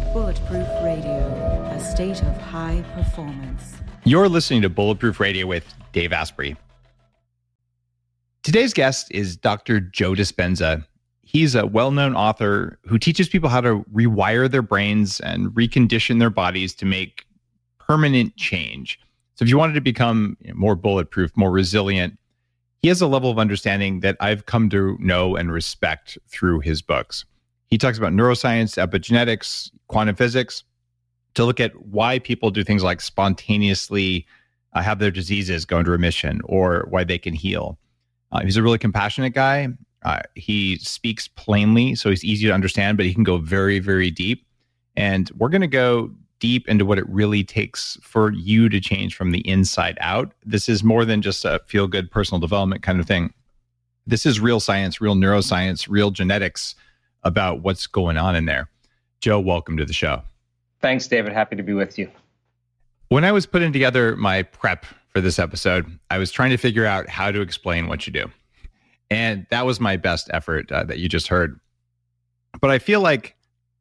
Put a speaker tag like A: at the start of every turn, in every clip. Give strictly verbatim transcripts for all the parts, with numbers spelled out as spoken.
A: Bulletproof Radio, a state of high performance.
B: You're listening to Bulletproof Radio with Dave Asprey. Today's guest is Doctor Joe Dispenza. He's a well-known author who teaches people how to rewire their brains and recondition their bodies to make permanent change. So if you wanted to become more bulletproof, more resilient, he has a level of understanding that I've come to know and respect through his books. He talks about neuroscience, epigenetics, quantum physics, to look at why people do things like spontaneously uh, have their diseases go into remission or why they can heal. Uh, he's a really compassionate guy. Uh, he speaks plainly, so he's easy to understand, but he can go very, very deep. And we're going to go deep into what it really takes for you to change from the inside out. This is more than just a feel-good personal development kind of thing. This is real science, real neuroscience, real genetics about what's going on in there. Joe, welcome to the show.
C: Thanks, David. Happy to be with you.
B: When I was putting together my prep for this episode, I was trying to figure out how to explain what you do. And that was my best effort uh, that you just heard. But I feel like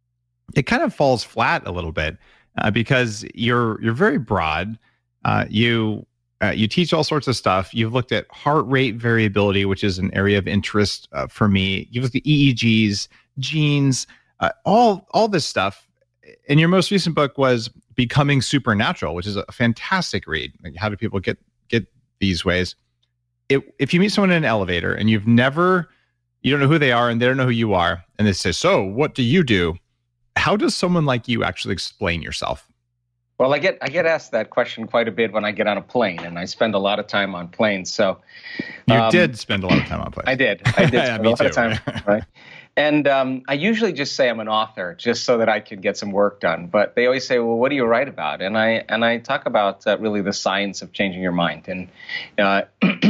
B: it kind of falls flat a little bit uh, because you're you're very broad. Uh, you uh, you teach all sorts of stuff. You've looked at heart rate variability, which is an area of interest uh, for me. You've looked at E E Gs, genes, uh, all all this stuff. And your most recent book was Becoming Supernatural, which is a fantastic read. Like, how do people get get these ways? It, if you meet someone in an elevator and you've never, you don't know who they are and they don't know who you are, and they say, "So, what do you do?" How does someone like you actually explain yourself?
C: Well, I get I get asked that question quite a bit when I get on a plane, and I spend a lot of time on planes. So
B: you
C: um,
B: did spend a lot of time on planes.
C: I did. I did spend
B: yeah,
C: a lot
B: too.
C: of time. Right. And um, I usually just say I'm an author, just so that I can get some work done. But they always say, "Well, what do you write about?" And I and I talk about uh, really the science of changing your mind, and uh,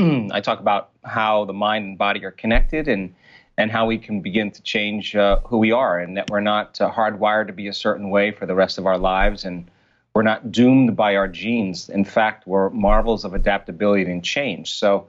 C: I talk about how the mind and body are connected, and and how we can begin to change uh, who we are, and that we're not uh, hardwired to be a certain way for the rest of our lives, and we're not doomed by our genes. In fact, we're marvels of adaptability and change. So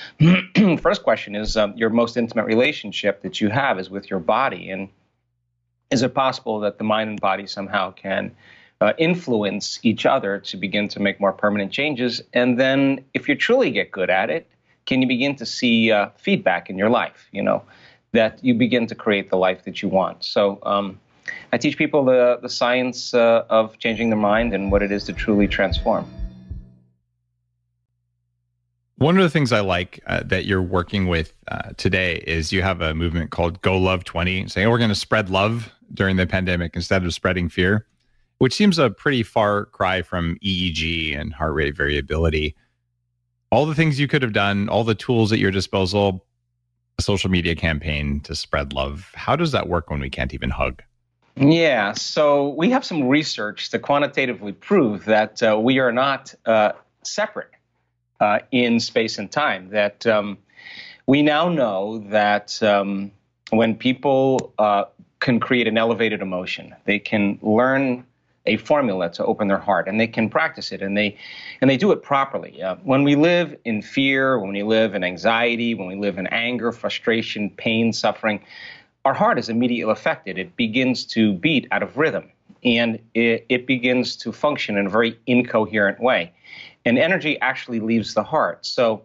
C: first question is, um, your most intimate relationship that you have is with your body. And is it possible that the mind and body somehow can uh, influence each other to begin to make more permanent changes? And then if you truly get good at it, can you begin to see uh, feedback in your life, you know, that you begin to create the life that you want? So um, I teach people the, the science uh, of changing their mind and what it is to truly transform.
B: One of the things I like uh, that you're working with uh, today is you have a movement called Go Love twenty, saying, oh, we're going to spread love during the pandemic instead of spreading fear, which seems a pretty far cry from E E G and heart rate variability. All the things you could have done, all the tools at your disposal, a social media campaign to spread love. How does that work when we can't even hug?
C: Yeah, so we have some research to quantitatively prove that uh, we are not uh, separate uh, in space and time. That um, we now know that um, when people uh, can create an elevated emotion, they can learn a formula to open their heart, and they can practice it, and they and they do it properly. Uh, when we live in fear, when we live in anxiety, when we live in anger, frustration, pain, suffering, our heart is immediately affected. It begins to beat out of rhythm, and it, it begins to function in a very incoherent way. And energy actually leaves the heart. So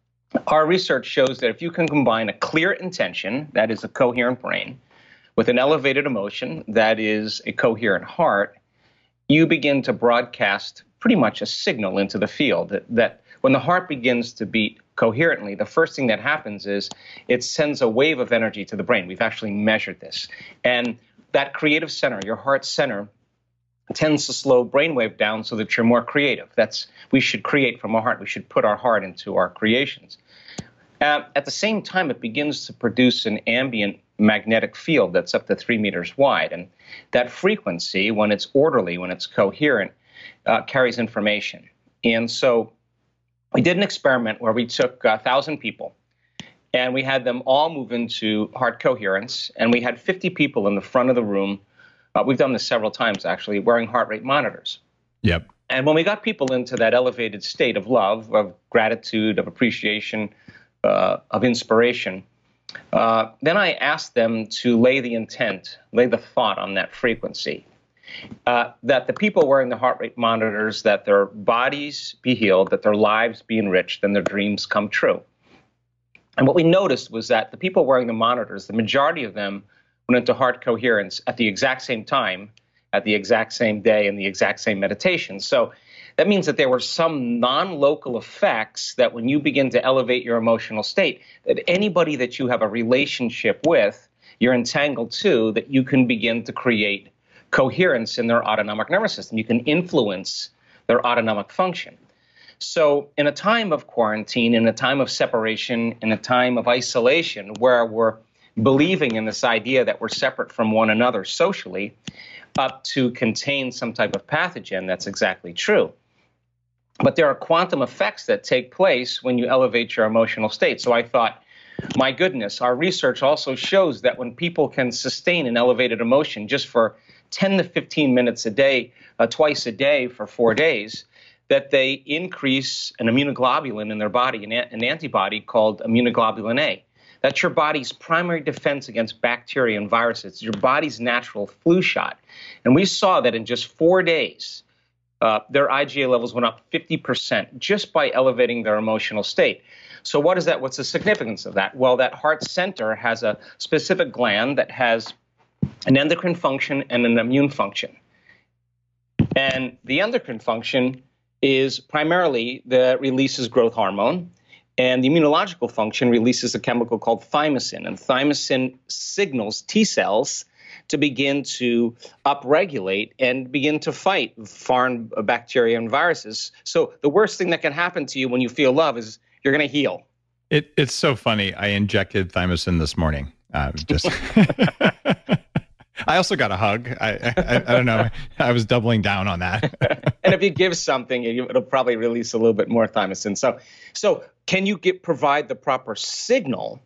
C: our research shows that if you can combine a clear intention, that is a coherent brain, with an elevated emotion, that is a coherent heart, you begin to broadcast pretty much a signal into the field that, that when the heart begins to beat coherently, the first thing that happens is it sends a wave of energy to the brain. We've actually measured this. And that creative center, your heart center, tends to slow brainwave down so that you're more creative. That's, we should create from our heart. We should put our heart into our creations. Uh, at the same time, it begins to produce an ambient magnetic field that's up to three meters wide. And that frequency, when it's orderly, when it's coherent, uh, carries information. And so we did an experiment where we took a thousand people and we had them all move into heart coherence. And we had fifty people in the front of the room. Uh, we've done this several times, actually, wearing heart rate monitors.
B: Yep.
C: And when we got people into that elevated state of love, of gratitude, of appreciation, uh, of inspiration, uh, then I asked them to lay the intent, lay the thought on that frequency. uh, that the people wearing the heart rate monitors, that their bodies be healed, that their lives be enriched, and their dreams come true. And what we noticed was that the people wearing the monitors, the majority of them went into heart coherence at the exact same time, at the exact same day, in the exact same meditation. So that means that there were some non-local effects that when you begin to elevate your emotional state, that anybody that you have a relationship with, you're entangled to, that you can begin to create coherence in their autonomic nervous system. You can influence their autonomic function. So in a time of quarantine, in a time of separation, in a time of isolation, where we're believing in this idea that we're separate from one another socially, up to contain some type of pathogen, that's exactly true. But there are quantum effects that take place when you elevate your emotional state. So I thought, my goodness, our research also shows that when people can sustain an elevated emotion just for ten to fifteen minutes a day, uh, twice a day for four days, that they increase an immunoglobulin in their body, an, an antibody called immunoglobulin A. That's your body's primary defense against bacteria and viruses. It's your body's natural flu shot. And we saw that in just four days, uh, their I G A levels went up fifty percent just by elevating their emotional state. So what is that? What's the significance of that? Well, that heart center has a specific gland that has an endocrine function and an immune function. And the endocrine function is primarily that releases growth hormone, and the immunological function releases a chemical called thymosin. And thymosin signals T cells to begin to upregulate and begin to fight foreign bacteria and viruses. So the worst thing that can happen to you when you feel love is you're going to heal.
B: It, it's so funny. I injected thymosin this morning. Uh, just I also got a hug. I, I I don't know. I was doubling down on that.
C: And if you give something, it'll probably release a little bit more thymosin. So, so can you get provide the proper signal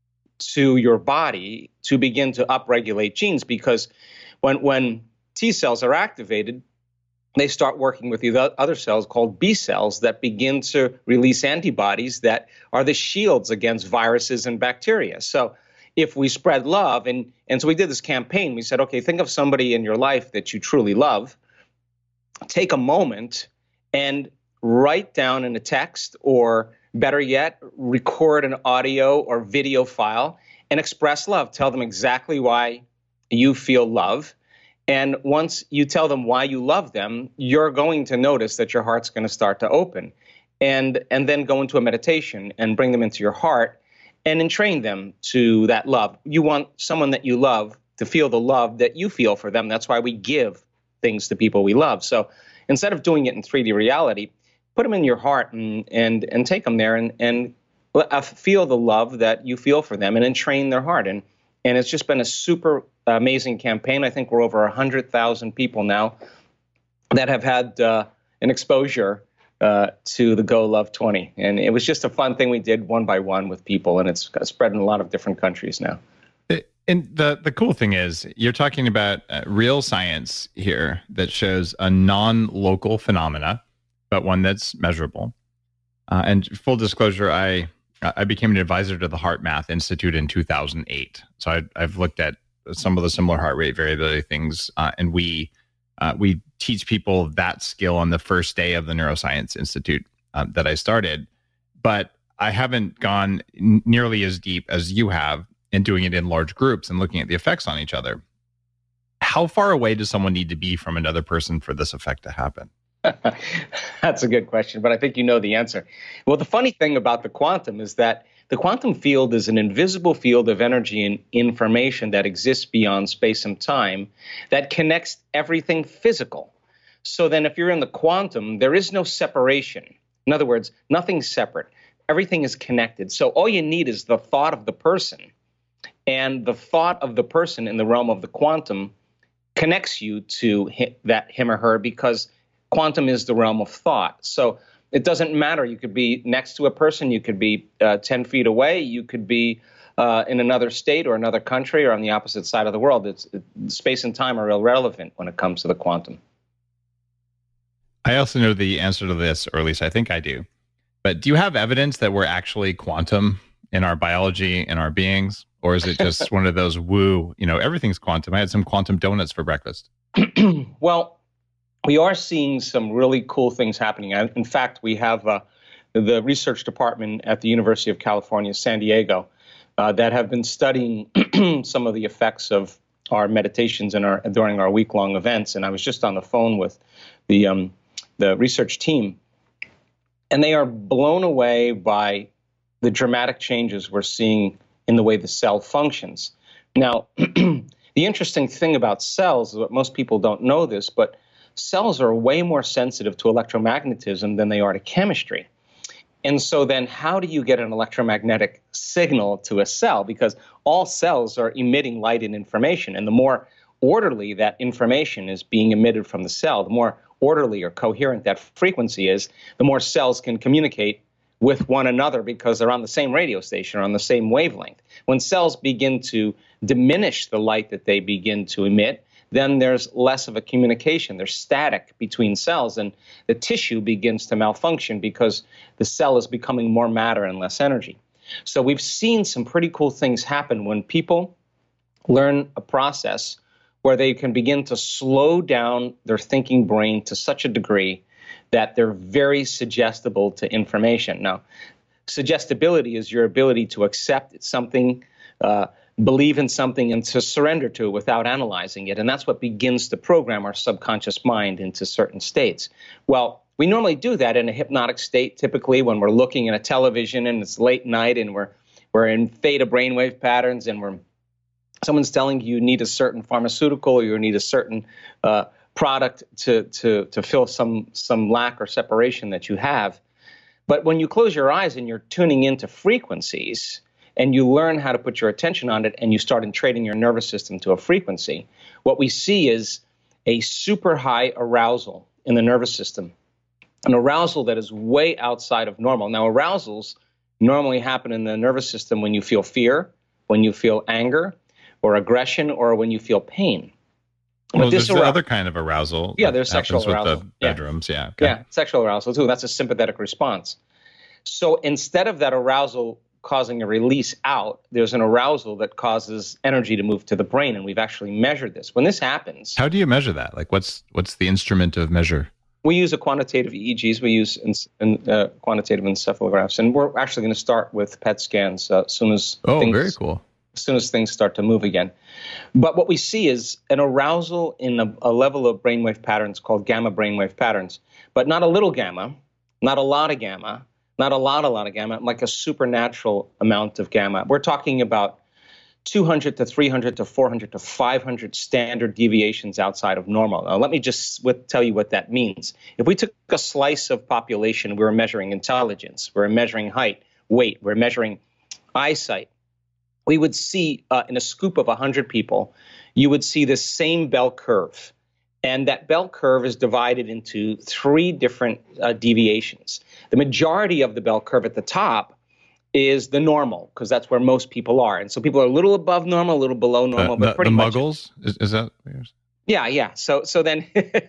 C: to your body to begin to upregulate genes? Because when when T cells are activated, they start working with the other cells called B cells that begin to release antibodies that are the shields against viruses and bacteria. So if we spread love, and, and so we did this campaign, we said, okay, think of somebody in your life that you truly love. Take a moment and write down in a text, or better yet, record an audio or video file and express love. Tell them exactly why you feel love. And once you tell them why you love them, you're going to notice that your heart's going to start to open. And, and then go into a meditation and bring them into your heart and entrain them to that love. You want someone that you love to feel the love that you feel for them. That's why we give things to people we love. So instead of doing it in three D reality, put them in your heart and and, and take them there and, and feel the love that you feel for them and entrain their heart. And, and it's just been a super amazing campaign. I think we're over one hundred thousand people now that have had uh, an exposure uh, to the Go Love twenty. And it was just a fun thing we did one by one with people, and it's spread in a lot of different countries now.
B: And the, the cool thing is you're talking about uh, real science here that shows a non-local phenomena, but one that's measurable. Uh, and full disclosure, I I became an advisor to the HeartMath Institute in two thousand eight. So I, I've looked at some of the similar heart rate variability things, uh, and we uh, we teach people that skill on the first day of the Neuroscience Institute uh, that I started. But I haven't gone n- nearly as deep as you have in doing it in large groups and looking at the effects on each other. How far away does someone need to be from another person for this effect to happen?
C: That's a good question, but I think you know the answer. Well, the funny thing about the quantum is that the quantum field is an invisible field of energy and information that exists beyond space and time that connects everything physical. So then if you're in the quantum, there is no separation. In other words, nothing's separate. Everything is connected. So all you need is the thought of the person. And the thought of the person in the realm of the quantum connects you to that him or her, because quantum is the realm of thought. So it doesn't matter. You could be next to a person. You could be uh, ten feet away. You could be uh, in another state or another country or on the opposite side of the world. It's, it, space and time are irrelevant when it comes to the quantum.
B: I also know the answer to this, or at least I think I do. But do you have evidence that we're actually quantum in our biology, in our beings? Or is it just one of those woo, you know, everything's quantum? I had some quantum donuts for breakfast.
C: Well, we are seeing some really cool things happening. In fact, we have uh, the research department at the University of California, San Diego, uh, that have been studying some of the effects of our meditations and our during our week-long events. And I was just on the phone with the um, the research team, and they are blown away by the dramatic changes we're seeing in the way the cell functions. Now, the interesting thing about cells is that most people don't know this, but cells are way more sensitive to electromagnetism than they are to chemistry. And so then how do you get an electromagnetic signal to a cell? Because all cells are emitting light and information. And the more orderly that information is being emitted from the cell, the more orderly or coherent that frequency is, the more cells can communicate with one another because they're on the same radio station or on the same wavelength. When cells begin to diminish the light that they begin to emit, then there's less of a communication. There's static between cells, and the tissue begins to malfunction because the cell is becoming more matter and less energy. So we've seen some pretty cool things happen when people learn a process where they can begin to slow down their thinking brain to such a degree that they're very suggestible to information. Now, suggestibility is your ability to accept something, uh, believe in something, and to surrender to it without analyzing it. And that's what begins to program our subconscious mind into certain states. Well, we normally do that in a hypnotic state, typically when we're looking at a television and it's late night and we're we're in theta brainwave patterns and we're someone's telling you you need a certain pharmaceutical or you need a certain uh, product to to to fill some some lack or separation that you have. But when you close your eyes and you're tuning into frequencies, and you learn how to put your attention on it, and you start entrain your nervous system to a frequency, what we see is a super high arousal in the nervous system, an arousal that is way outside of normal. Now, arousals normally happen in the nervous system when you feel fear, when you feel anger or aggression, or when you feel pain.
B: But well, this there's the other kind of arousal.
C: Yeah, there's sexual arousal.
B: With the bedrooms, yeah.
C: Yeah, okay. Yeah, sexual arousal too. That's a sympathetic response. So instead of that arousal causing a release out, there's an arousal that causes energy to move to the brain, and we've actually measured this. When this happens,
B: how do you measure that? Like, what's what's the instrument of measure?
C: We use a quantitative E E Gs. We use in, in, uh, quantitative encephalographs, and we're actually going to start with P E T scans uh, as soon as
B: oh,
C: things,
B: very cool.
C: As soon as things start to move again. But what we see is an arousal in a, a level of brainwave patterns called gamma brainwave patterns, but not a little gamma, not a lot of gamma. Not a lot, a lot of gamma, like a supernatural amount of gamma. We're talking about two hundred to three hundred to four hundred to five hundred standard deviations outside of normal. Now, let me just with, tell you what that means. If we took a slice of population, we were measuring intelligence, we were measuring height, weight, we're measuring eyesight, we would see uh, in a scoop of one hundred people, you would see the same bell curve. And that bell curve is divided into three different uh, deviations. The majority of the bell curve at the top is the normal, because that's where most people are. And so people are a little above normal, a little below normal,
B: uh,
C: but
B: the,
C: pretty
B: the
C: much.
B: The muggles? Is, is that?
C: Yeah, yeah. So so then,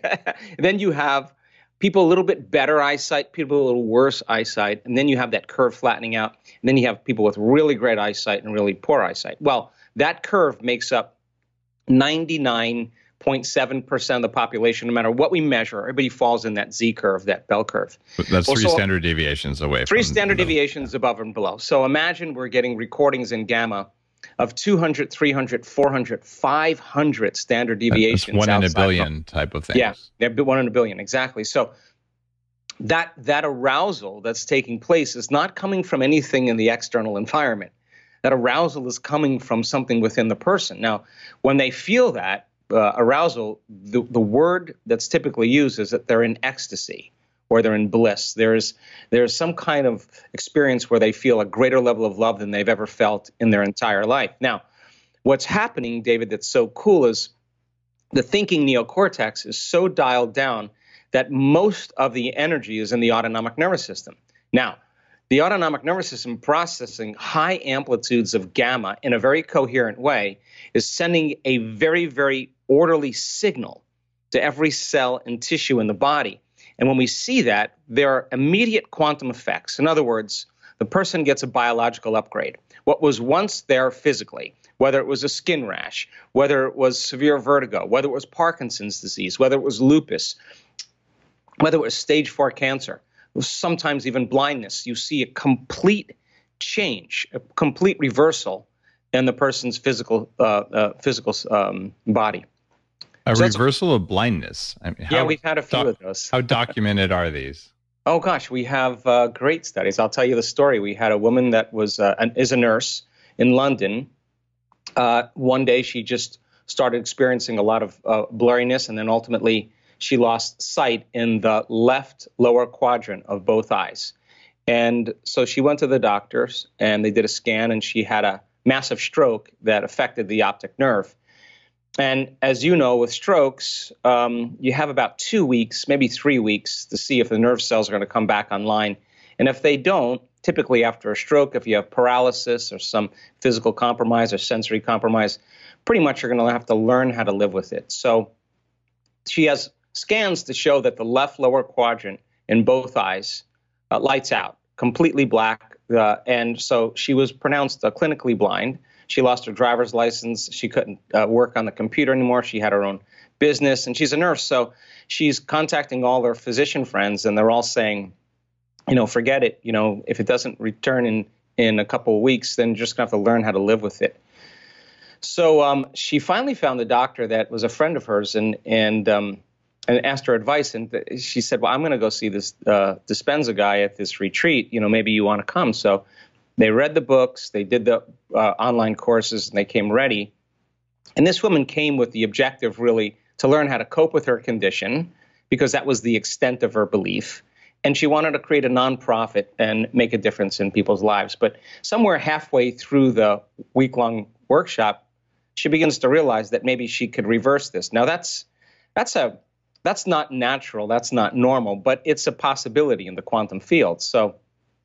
C: then you have people a little bit better eyesight, people a little worse eyesight, and then you have that curve flattening out. And then you have people with really great eyesight and really poor eyesight. Well, that curve makes up ninety-nine point seven percent of the population. No matter what we measure, everybody falls in that Z curve, that bell curve.
B: That's
C: well,
B: three
C: so
B: standard deviations away.
C: Three
B: from
C: standard
B: the
C: deviations
B: yeah.
C: above and below. So imagine we're getting recordings in gamma of two hundred, three hundred, four hundred, five hundred standard deviations.
B: That's one in a billion of, type of thing.
C: Yeah, they're one in a billion, exactly. So that that arousal that's taking place is not coming from anything in the external environment. That arousal is coming from something within the person. Now, when they feel that, Uh, arousal, the, the word that's typically used is that they're in ecstasy or they're in bliss. There's there's some kind of experience where they feel a greater level of love than they've ever felt in their entire life. Now, what's happening, David, that's so cool is the thinking neocortex is so dialed down that most of the energy is in the autonomic nervous system. Now, the autonomic nervous system processing high amplitudes of gamma in a very coherent way is sending a very, very orderly signal to every cell and tissue in the body. And when we see that, there are immediate quantum effects. In other words, the person gets a biological upgrade. What was once there physically whether it was a skin rash, whether it was severe vertigo, whether it was Parkinson's disease, whether it was lupus, whether it was stage four cancer, sometimes even blindness, you see a complete change, a complete reversal in the person's physical uh, uh, physical um, body.
B: A
C: so
B: reversal of blindness. I mean,
C: yeah,
B: how,
C: we've had a few
B: doc,
C: of those.
B: How documented are these?
C: Oh gosh, we have uh, great studies. I'll tell you the story. We had a woman that was uh, an, is a nurse in London. Uh, one day she just started experiencing a lot of uh, blurriness, and then ultimately she lost sight in the left lower quadrant of both eyes. And so she went to the doctors, and they did a scan, and she had a massive stroke that affected the optic nerve. And as you know, with strokes, um, you have about two weeks, maybe three weeks to see if the nerve cells are going to come back online. And if they don't, typically after a stroke, if you have paralysis or some physical compromise or sensory compromise, pretty much you're going to have to learn how to live with it. So she has scans to show that the left lower quadrant in both eyes uh, lights out, completely black. Uh, and so she was pronounced uh, clinically blind. She lost her driver's license. She couldn't uh, work on the computer anymore. She had her own business, and she's a nurse. So she's contacting all her physician friends, and they're all saying, you know, forget it. You know, if it doesn't return in, in a couple of weeks, then you're just going to have to learn how to live with it. So um, she finally found a doctor that was a friend of hers and and um, and asked her advice. And th- she said, well, I'm going to go see this uh, Dispenza guy at this retreat. You know, maybe you want to come. So they read the books, they did the uh, online courses, and they came ready. And this woman came with the objective really to learn how to cope with her condition, because that was the extent of her belief. And she wanted to create a nonprofit and make a difference in people's lives. But somewhere halfway through the week-long workshop, she begins to realize that maybe she could reverse this. Now, that's that's a that's not natural, that's not normal, but it's a possibility in the quantum field. So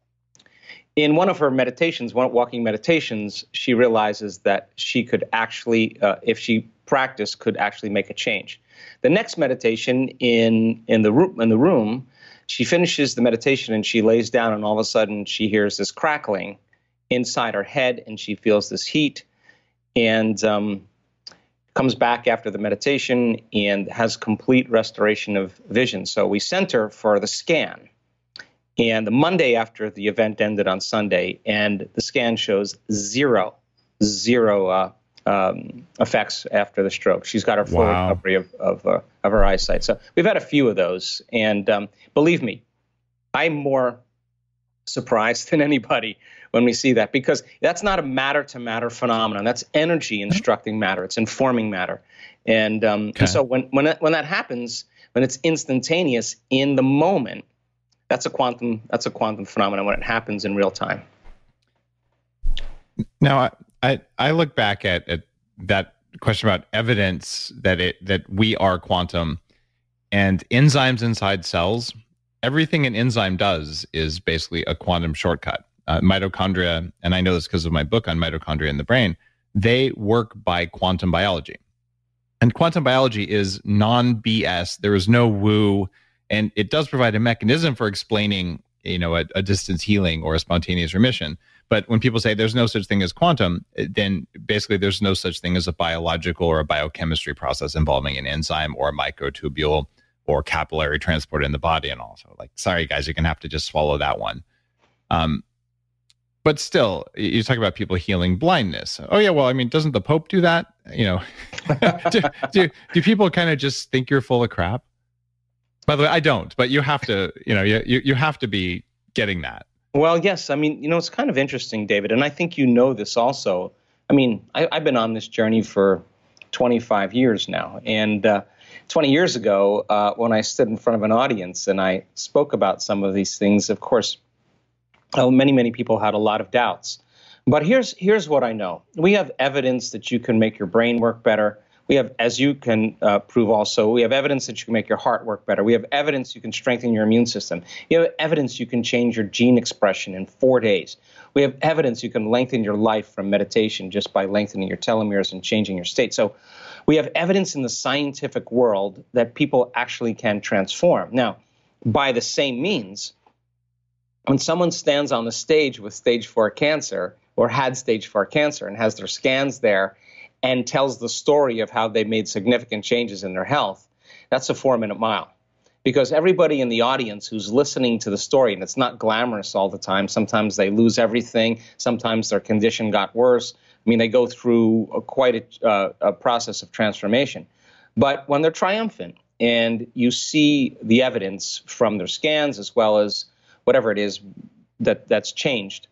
C: in one of her meditations, one walking meditations, she realizes that she could actually, uh, if she practiced, could actually make a change. The next meditation in in the room, in the room, she finishes the meditation and she lays down, and all of a sudden she hears this crackling inside her head, and she feels this heat, and um, comes back after the meditation and has complete restoration of vision. So we sent her for the scan. And the Monday after the event ended on Sunday, and the scan shows zero, zero uh, um, effects after the stroke. She's got her full
B: Wow.
C: recovery of of, uh, of her eyesight. So we've had a few of those, and um, believe me, I'm more surprised than anybody when we see that, because that's not a matter-to-matter phenomenon. That's energy instructing matter. It's informing matter, and, um,
B: Okay.
C: and so when when that, when that happens, when it's instantaneous in the moment. That's a quantum. That's a quantum phenomenon when it happens in real time.
B: Now, I I, I look back at, at that question about evidence that it that we are quantum, and enzymes inside cells. Everything an enzyme does is basically a quantum shortcut. Uh, mitochondria, and I know this because of my book on mitochondria in the brain. They work by quantum biology, and quantum biology is non-B S. There is no woo. And it does provide a mechanism for explaining, you know, a, a distance healing or a spontaneous remission. But when people say there's no such thing as quantum, then basically there's no such thing as a biological or a biochemistry process involving an enzyme or a microtubule or capillary transport in the body. And also, like, sorry guys, you're gonna have to just swallow that one. Um, but still, you talk about people healing blindness. Oh yeah, well, I mean, doesn't the Pope do that? You know, do, do do people kind of just think you're full of crap? By the way, I don't, but you have to, you know, you, you have to be getting that.
C: Well, yes. I mean, you know, it's kind of interesting, David, and I think you know this also. I mean, I, I've been on this journey for twenty-five years now. And uh, twenty years ago, uh, when I stood in front of an audience and I spoke about some of these things, of course, oh, many, many people had a lot of doubts. But here's here's what I know. We have evidence that you can make your brain work better. We have, as you can uh, prove also, we have evidence that you can make your heart work better. We have evidence you can strengthen your immune system. You have evidence you can change your gene expression in four days. We have evidence you can lengthen your life from meditation just by lengthening your telomeres and changing your state. So we have evidence in the scientific world that people actually can transform. Now, by the same means, when someone stands on the stage with stage four cancer, or had stage four cancer and has their scans there and tells the story of how they made significant changes in their health, that's a four-minute mile. Because everybody in the audience who's listening to the story, and it's not glamorous all the time, sometimes they lose everything, sometimes their condition got worse. I mean, they go through a, quite a, uh, a process of transformation. But when they're triumphant and you see the evidence from their scans as well as whatever it is that, that's changed,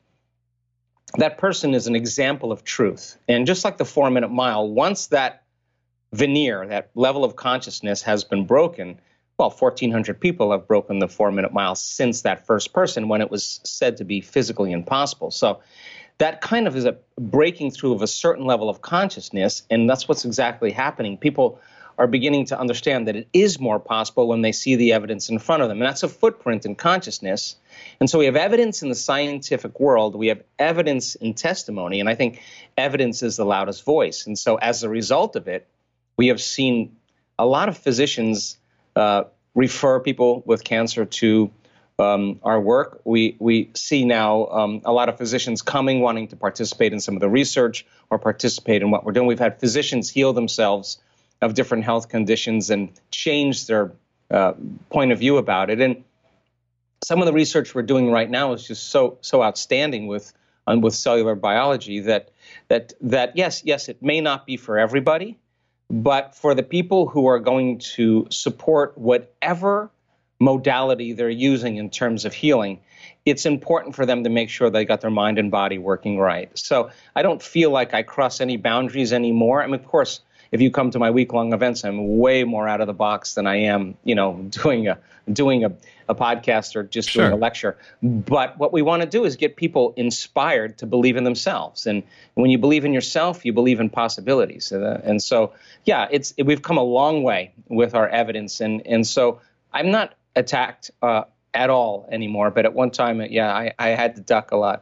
C: that person is an example of truth. And just like the four-minute mile, once that veneer, that level of consciousness has been broken, well, fourteen hundred people have broken the four-minute mile since that first person when it was said to be physically impossible. So that kind of is a breaking through of a certain level of consciousness, and that's what's exactly happening. People are beginning to understand that it is more possible when they see the evidence in front of them, and that's a footprint in consciousness. And so we have evidence in the scientific world, we have evidence in testimony, and I think evidence is the loudest voice. And so as a result of it, we have seen a lot of physicians uh, refer people with cancer to um, our work. We we see now um, a lot of physicians coming, wanting to participate in some of the research or participate in what we're doing. We've had physicians heal themselves of different health conditions and change their uh, point of view about it. And some of the research we're doing right now is just so so outstanding with um, with cellular biology that that that yes yes it may not be for everybody, but for the people who are going to support whatever modality they're using in terms of healing, it's important for them to make sure they got their mind and body working right. So I don't feel like I cross any boundaries anymore. I mean, of course, if you come to my week-long events, I'm way more out of the box than I am, you know, doing a doing a, a podcast or just
B: Sure.
C: doing a lecture. But what we want to do is get people inspired to believe in themselves. And when you believe in yourself, you believe in possibilities. Uh, and so, yeah, it's it, we've come a long way with our evidence. And and so I'm not attacked uh, at all anymore. But at one time, yeah, I, I had to duck a lot.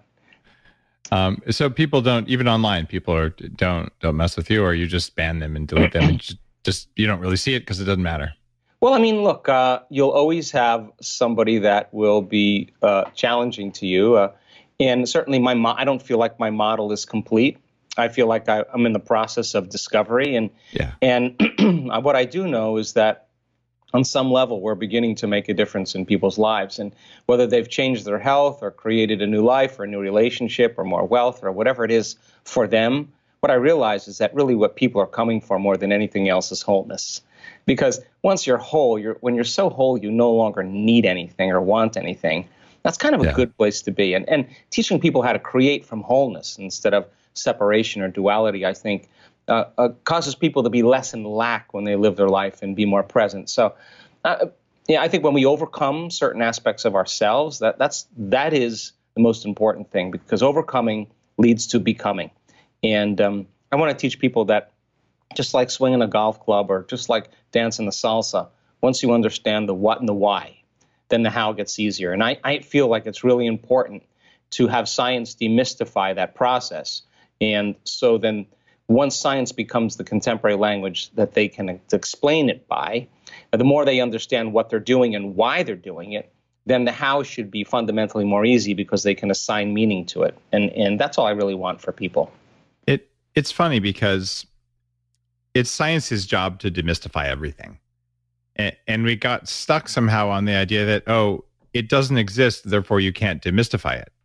B: Um, so people don't, even online, people are don't don't mess with you, or you just ban them and delete them, and just, just you don't really see it because it doesn't matter.
C: Well, I mean, look, uh, you'll always have somebody that will be uh, challenging to you, uh, and certainly my mo- I don't feel like my model is complete. I feel like I, I'm in the process of discovery, and
B: Yeah.
C: and what I do know is that on some level, we're beginning to make a difference in people's lives. And whether they've changed their health or created a new life or a new relationship or more wealth or whatever it is for them, what I realize is that really what people are coming for more than anything else is wholeness. Because once you're whole, you're, when you're so whole, you no longer need anything or want anything. That's kind of a
B: Yeah.
C: good place to be. And, and teaching people how to create from wholeness instead of separation or duality, I think, Uh, uh, causes people to be less in lack when they live their life and be more present. So, uh, yeah, I think when we overcome certain aspects of ourselves, that that's that is the most important thing, because overcoming leads to becoming. And um, I want to teach people that just like swinging a golf club or just like dancing the salsa, once you understand the what and the why, then the how gets easier. And I, I feel like it's really important to have science demystify that process. And so then once science becomes the contemporary language that they can explain it by, the more they understand what they're doing and why they're doing it, then the how should be fundamentally more easy because they can assign meaning to it. And and that's all I really want for people.
B: It it's funny because it's science's job to demystify everything. And, and we got stuck somehow on the idea that, oh, it doesn't exist, therefore you can't demystify it.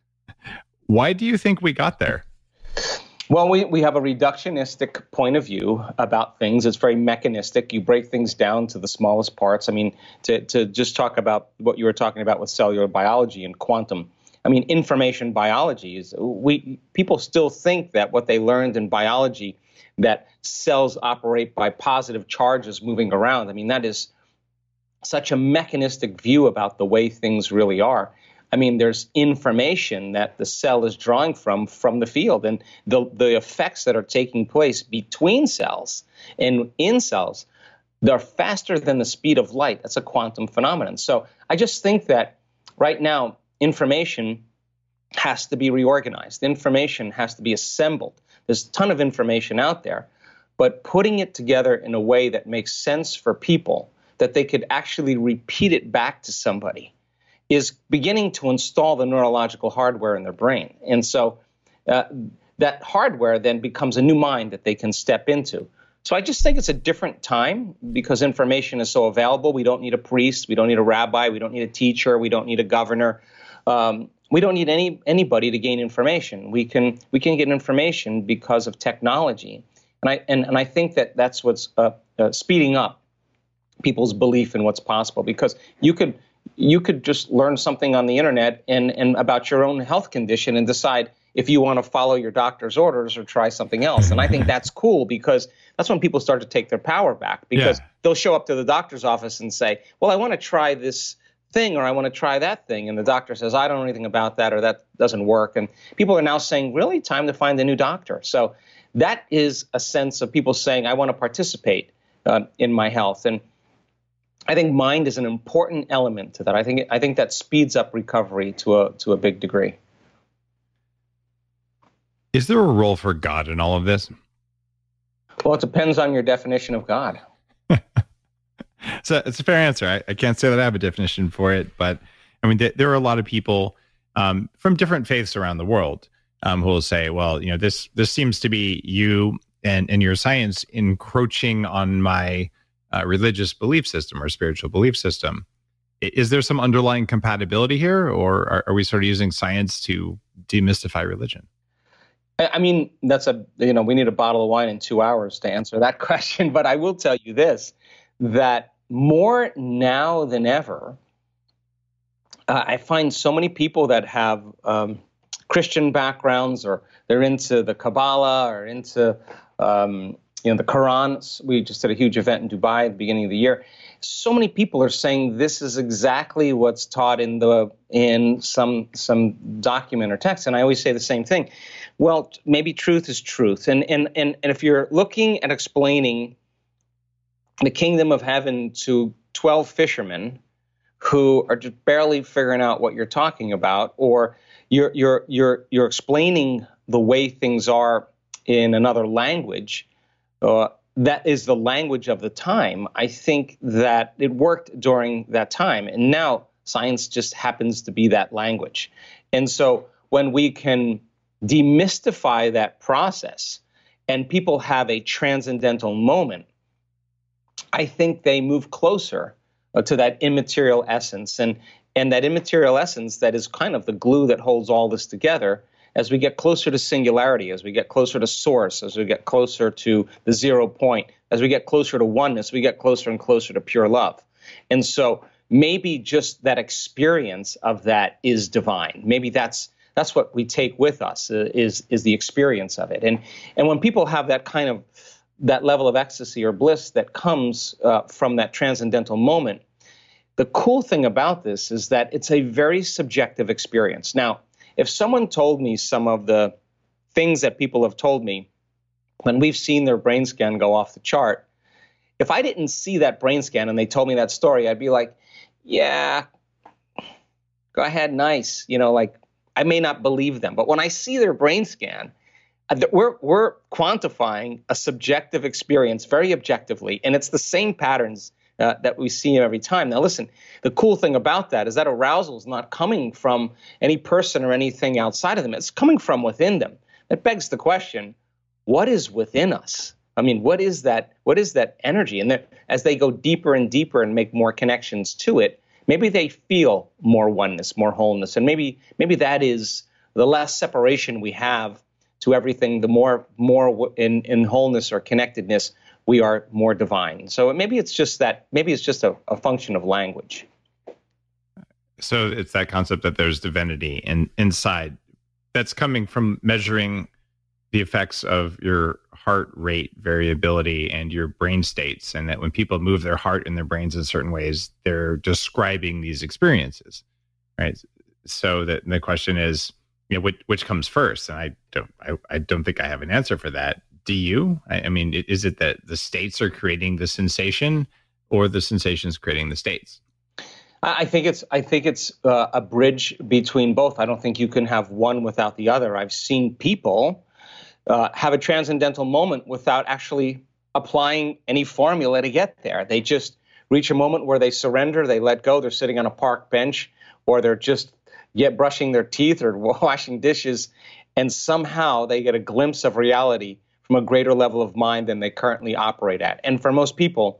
B: Why do you think we got there?
C: Well, we, we have a reductionistic point of view about things. It's very mechanistic. You break things down to the smallest parts. I mean, to, to just talk about what you were talking about with cellular biology and quantum. I mean, information biology is, we people still think that what they learned in biology, that cells operate by positive charges moving around. I mean, that is such a mechanistic view about the way things really are. I mean, there's information that the cell is drawing from from the field, and the, the effects that are taking place between cells and in cells, they're faster than the speed of light. That's a quantum phenomenon. So I just think that right now, information has to be reorganized. Information has to be assembled. There's a ton of information out there, but putting it together in a way that makes sense for people, that they could actually repeat it back to somebody, is beginning to install the neurological hardware in their brain. And so uh, that hardware then becomes a new mind that they can step into. So I just think it's a different time because information is so available. We don't need a priest. We don't need a rabbi. We don't need a teacher. We don't need a governor. Um, we don't need any anybody to gain information. We can we can get information because of technology. And I and, and I think that that's what's uh, uh, speeding up people's belief in what's possible, because you could you could just learn something on the internet and, and about your own health condition and decide if you want to follow your doctor's orders or try something else. And I think that's cool, because that's when people start to take their power back, because yeah. they'll show up to the doctor's office and say, well, I want to try this thing or I want to try that thing. And the doctor says, I don't know anything about that, or that doesn't work. And people are now saying, really, time to find a new doctor. So that is a sense of people saying, I want to participate uh, in my health. And I think mind is an important element to that. I think I think that speeds up recovery to a to a big degree.
B: Is there a role for God in all of this?
C: Well, it depends on your definition of God.
B: So it's a fair answer. I, I can't say that I have a definition for it, but I mean, th- there are a lot of people um, from different faiths around the world um, who will say, well, you know, this this seems to be you and, and your science encroaching on my uh, religious belief system or spiritual belief system. Is there some underlying compatibility here, or are, are we sort of using science to demystify religion?
C: I mean, that's a, you know, we need a bottle of wine in two hours to answer that question. But I will tell you this, that more now than ever, uh, I find so many people that have um, Christian backgrounds, or they're into the Kabbalah or into, um, you know, the Quran. We just did a huge event in Dubai at the beginning of the year. So many people are saying this is exactly what's taught in the in some some document or text. And I always say the same thing. Well, maybe truth is truth. And, and, and, and if you're looking at explaining the kingdom of heaven to twelve fishermen who are just barely figuring out what you're talking about, or you're, you're, you're, you're explaining the way things are in another language, uh, that is the language of the time, I think that it worked during that time. And now science just happens to be that language. And so when we can demystify that process and people have a transcendental moment, I think they move closer uh, to that immaterial essence. And, and that immaterial essence that is kind of the glue that holds all this together. As we get closer to singularity, as we get closer to source, as we get closer to the zero point, as we get closer to oneness, we get closer and closer to pure love. And so maybe just that experience of that is divine. Maybe that's that's what we take with us, uh, is is the experience of it. And and when people have that kind of, that level of ecstasy or bliss that comes uh, from that transcendental moment, the cool thing about this is that it's a very subjective experience. Now, if someone told me some of the things that people have told me when we've seen their brain scan go off the chart, if I didn't see that brain scan and they told me that story, I'd be like, yeah, go ahead, nice. You know, like, I may not believe them. But when I see their brain scan, we're, we're quantifying a subjective experience very objectively, and it's the same patterns Uh, that we see every time. Now, listen, the cool thing about that is that arousal is not coming from any person or anything outside of them. It's coming from within them. That begs the question, what is within us? I mean, what is that? What is that energy? And as they go deeper and deeper and make more connections to it, maybe they feel more oneness, more wholeness. And maybe maybe that is the less separation we have to everything, the more more in, in wholeness or connectedness, we are more divine. So maybe it's just that, maybe it's just a, a function of language.
B: So it's that concept that there's divinity in, inside that's coming from measuring the effects of your heart rate variability and your brain states. And that when people move their heart and their brains in certain ways, they're describing these experiences, right? So that the question is, you know, which, which comes first? And I don't, I, I don't think I have an answer for that. Do you? I, I mean, is it that the states are creating the sensation, or the sensation is creating the states?
C: I think it's I think it's uh, a bridge between both. I don't think you can have one without the other. I've seen people uh, have a transcendental moment without actually applying any formula to get there. They just reach a moment where they surrender, they let go, they're sitting on a park bench, or they're just yet brushing their teeth or washing dishes, and somehow they get a glimpse of reality from a greater level of mind than they currently operate at. And for most people,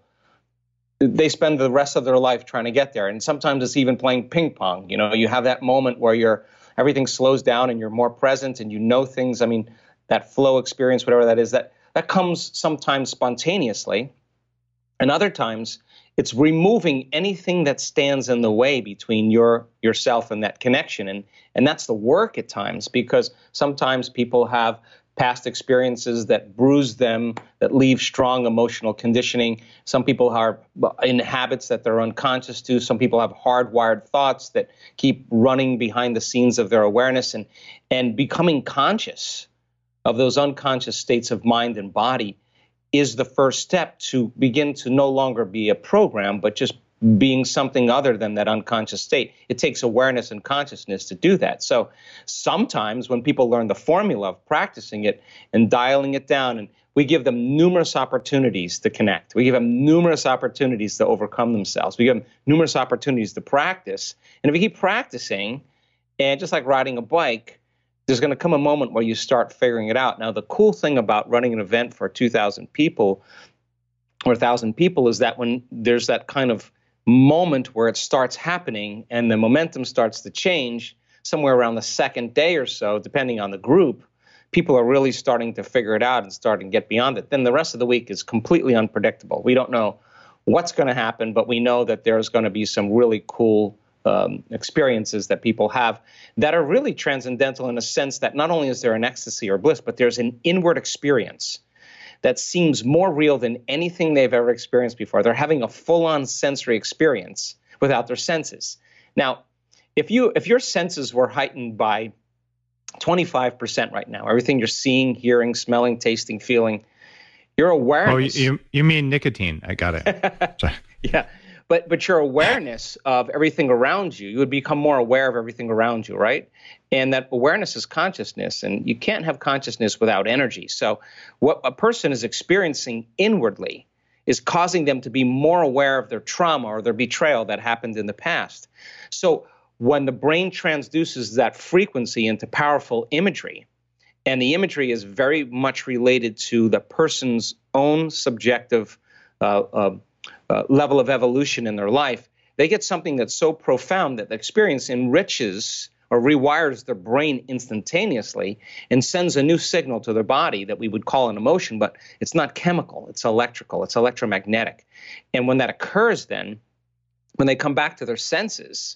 C: they spend the rest of their life trying to get there. And sometimes it's even playing ping pong. You know, you have that moment where you're everything slows down and you're more present and you know things. I mean, that flow experience, whatever that is, that that comes sometimes spontaneously. And other times, it's removing anything that stands in the way between your yourself and that connection. And, and that's the work at times, because sometimes people have past experiences that bruise them, that leave strong emotional conditioning. Some people are in habits that they're unconscious to. Some people have hardwired thoughts that keep running behind the scenes of their awareness, and, and becoming conscious of those unconscious states of mind and body is the first step to begin to no longer be a program, but just being something other than that unconscious state. It takes awareness and consciousness to do that. So sometimes when people learn the formula of practicing it and dialing it down, and we give them numerous opportunities to connect. We give them numerous opportunities to overcome themselves. We give them numerous opportunities to practice. And if you keep practicing, and just like riding a bike, there's going to come a moment where you start figuring it out. Now, the cool thing about running an event for two thousand people or one thousand people is that when there's that kind of moment where it starts happening and the momentum starts to change, somewhere around the second day or so, depending on the group, people are really starting to figure it out and starting to get beyond it. Then the rest of the week is completely unpredictable. We don't know what's going to happen, but we know that there's going to be some really cool Um, experiences that people have that are really transcendental, in a sense that not only is there an ecstasy or bliss, but there's an inward experience that seems more real than anything they've ever experienced before. They're having a full-on sensory experience without their senses. Now, if you if your senses were heightened by twenty-five percent right now, everything you're seeing, hearing, smelling, tasting, feeling, your awareness.
B: Oh, you you mean nicotine? I got it. Sorry.
C: Yeah. But but your awareness of everything around you, you would become more aware of everything around you, right? And that awareness is consciousness, and you can't have consciousness without energy. So what a person is experiencing inwardly is causing them to be more aware of their trauma or their betrayal that happened in the past. So when the brain transduces that frequency into powerful imagery, and the imagery is very much related to the person's own subjective uh, uh, Uh, level of evolution in their life, they get something that's so profound that the experience enriches or rewires their brain instantaneously and sends a new signal to their body that we would call an emotion, but it's not chemical, it's electrical, it's electromagnetic. And when that occurs, then, when they come back to their senses,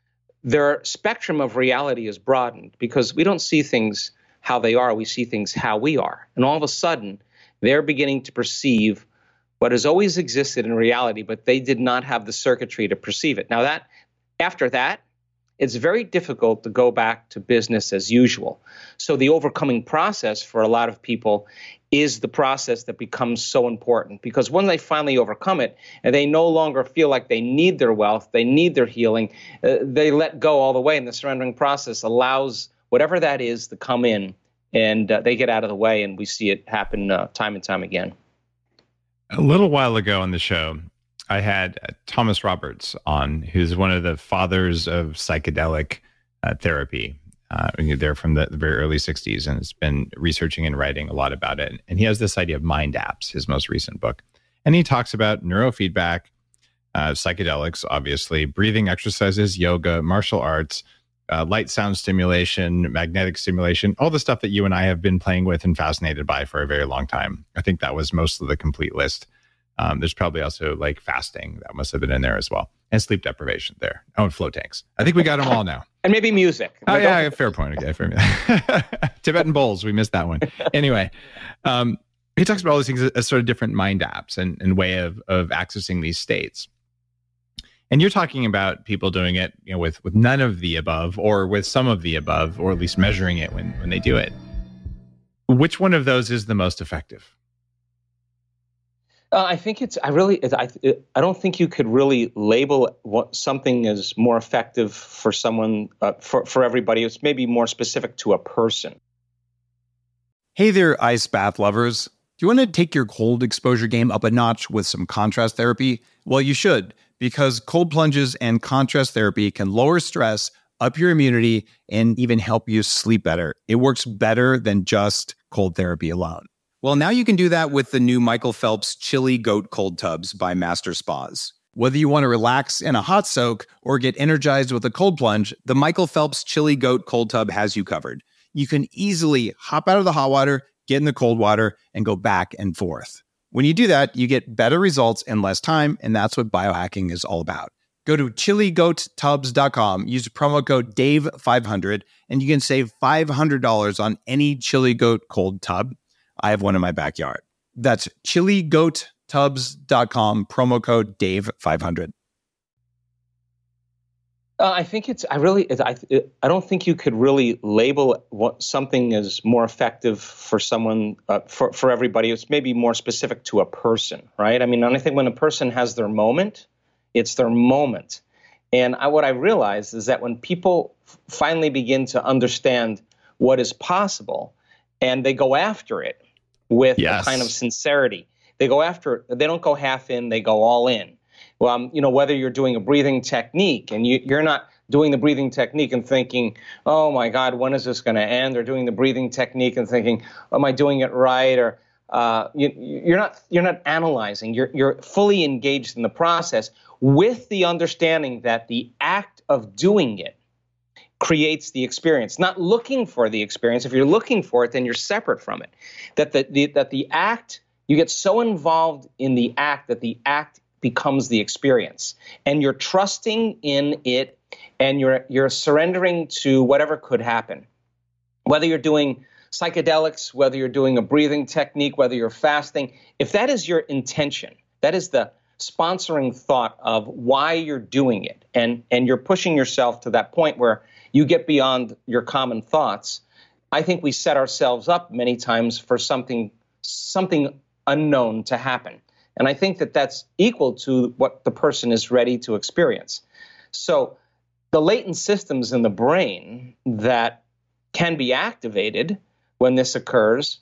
C: their spectrum of reality is broadened, because we don't see things how they are, we see things how we are. And all of a sudden, they're beginning to perceive what has always existed in reality, but they did not have the circuitry to perceive it. Now that, after that, it's very difficult to go back to business as usual. So the overcoming process for a lot of people is the process that becomes so important, because when they finally overcome it and they no longer feel like they need their wealth, they need their healing, uh, they let go all the way, and the surrendering process allows whatever that is to come in, and uh, they get out of the way, and we see it happen uh, time and time again.
B: A little while ago on the show, I had Thomas Roberts on, who's one of the fathers of psychedelic uh, therapy. Uh, they're from the, the very early sixties and has been researching and writing a lot about it. And he has this idea of mind apps, his most recent book. And he talks about neurofeedback, uh, psychedelics, obviously, breathing exercises, yoga, martial arts, uh, light sound stimulation, magnetic stimulation, all the stuff that you and I have been playing with and fascinated by for a very long time. I think that was most of the complete list. Um, there's probably also like fasting that must have been in there as well, and sleep deprivation there. Oh, and float tanks. I think we got them all now.
C: And maybe music.
B: Oh yeah, fair point. Okay, fair. Tibetan bowls, we missed that one. Anyway, um, he talks about all these things as sort of different mind apps and, and way of of accessing these states. And you're talking about people doing it, you know, with with none of the above, or with some of the above, or at least measuring it when when they do it. Which one of those is the most effective?
C: Uh, I think it's. I really. I. I don't think you could really label what something as more effective for someone. Uh, for for everybody, it's maybe more specific to a person.
D: Hey there, ice bath lovers. Do you want to take your cold exposure game up a notch with some contrast therapy? Well, you should, because cold plunges and contrast therapy can lower stress, up your immunity, and even help you sleep better. It works better than just cold therapy alone. Well, now you can do that with the new Michael Phelps Chili Goat Cold Tubs by Master Spas. Whether you want to relax in a hot soak or get energized with a cold plunge, the Michael Phelps Chili Goat Cold Tub has you covered. You can easily hop out of the hot water, get in the cold water, and go back and forth. When you do that, you get better results in less time, and that's what biohacking is all about. Go to chili goat tubs dot com, use promo code Dave five hundred, and you can save five hundred dollars on any Chili Goat cold tub. I have one in my backyard. That's chili goat tubs dot com, promo code Dave five hundred.
C: Uh, I think it's, I really, it, I, it, I don't think you could really label what something as more effective for someone, uh, for, for everybody. It's maybe more specific to a person, right? I mean, and I think when a person has their moment, it's their moment. And I, what I realize is that when people f- finally begin to understand what is possible and they go after it with
B: Yes.
C: a kind of sincerity, they go after it, they don't go half in, they go all in. Um, you know, whether you're doing a breathing technique and you, you're not doing the breathing technique and thinking, oh my God, when is this going to end? Or doing the breathing technique and thinking, am I doing it right? Or uh, you, you're not you're not analyzing. You're you're fully engaged in the process with the understanding that the act of doing it creates the experience. Not looking for the experience. If you're looking for it, then you're separate from it. That the, the that the act, you get so involved in the act that the act becomes the experience, and you're trusting in it, and you're you're surrendering to whatever could happen. Whether you're doing psychedelics, whether you're doing a breathing technique, whether you're fasting, if that is your intention, that is the sponsoring thought of why you're doing it, and and you're pushing yourself to that point where you get beyond your common thoughts, I think we set ourselves up many times for something something unknown to happen. And I think that that's equal to what the person is ready to experience. So the latent systems in the brain that can be activated when this occurs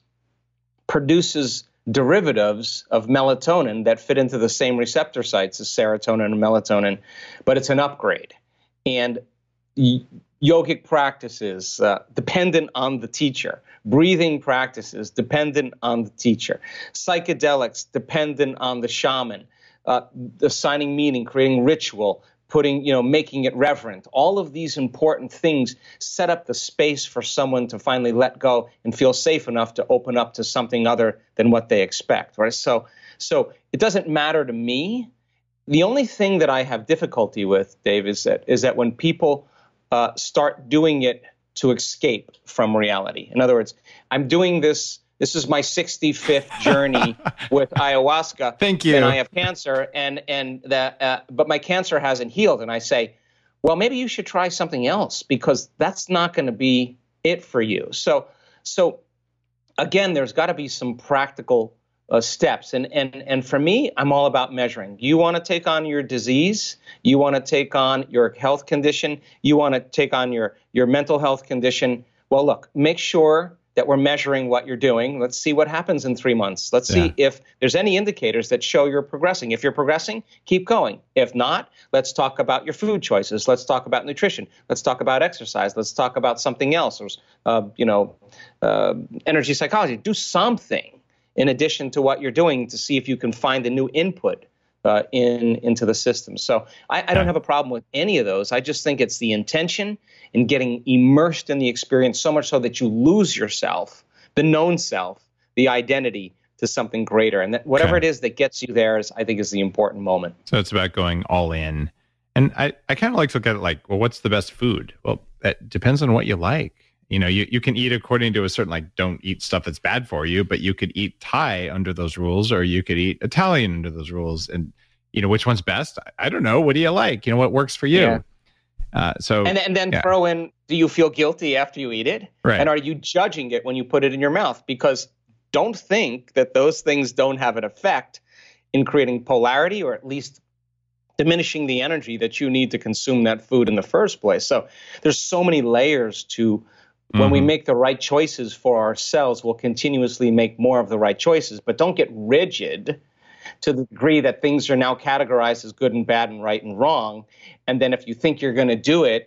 C: produces derivatives of melatonin that fit into the same receptor sites as serotonin and melatonin, but it's an upgrade. And y- yogic practices uh, dependent on the teacher, breathing practices dependent on the teacher, psychedelics dependent on the shaman, uh, assigning meaning, creating ritual, putting, you know, making it reverent. All of these important things set up the space for someone to finally let go and feel safe enough to open up to something other than what they expect, right? So, so it doesn't matter to me. The only thing that I have difficulty with, Dave, is that is that when people Uh, start doing it to escape from reality. In other words, I'm doing this. This is my sixty-fifth journey with ayahuasca.
B: Thank you.
C: And I have cancer, and and that, uh, but my cancer hasn't healed. And I say, well, maybe you should try something else because that's not going to be it for you. So, so again, there's got to be some practical uh, steps. And and and for me, I'm all about measuring. You want to take on your disease. You want to take on your health condition. You want to take on your, your mental health condition. Well, look, make sure that we're measuring what you're doing. Let's see what happens in three months. Let's
B: Yeah.
C: see if there's any indicators that show you're progressing. If you're progressing, keep going. If not, let's talk about your food choices. Let's talk about nutrition. Let's talk about exercise. Let's talk about something else, or uh, you know, uh, energy psychology. Do something in addition to what you're doing to see if you can find a new input Uh, in into the system. So I, I don't have a problem with any of those. I just think it's the intention in getting immersed in the experience so much so that you lose yourself, the known self, the identity to something greater. And that whatever
B: Okay.
C: it is that gets you there is, I think, is the important moment.
B: So it's about going all in. And I, I kind of like to look at it like, well, what's the best food? Well, that depends on what you like. You know, you, you can eat according to a certain, like, don't eat stuff that's bad for you, but you could eat Thai under those rules, or you could eat Italian under those rules. And, you know, which one's best? I, I don't know. What do you like? You know, what works for you?
C: Yeah.
B: Uh, so,
C: And, and then
B: yeah.
C: throw in, do you feel guilty after you eat it?
B: Right.
C: And are you judging it when you put it in your mouth? Because don't think that those things don't have an effect in creating polarity, or at least diminishing the energy that you need to consume that food in the first place. So there's so many layers to when
B: Mm-hmm.
C: we make the right choices for ourselves, we'll continuously make more of the right choices. But don't get rigid to the degree that things are now categorized as good and bad and right and wrong. And then if you think you're going to do it,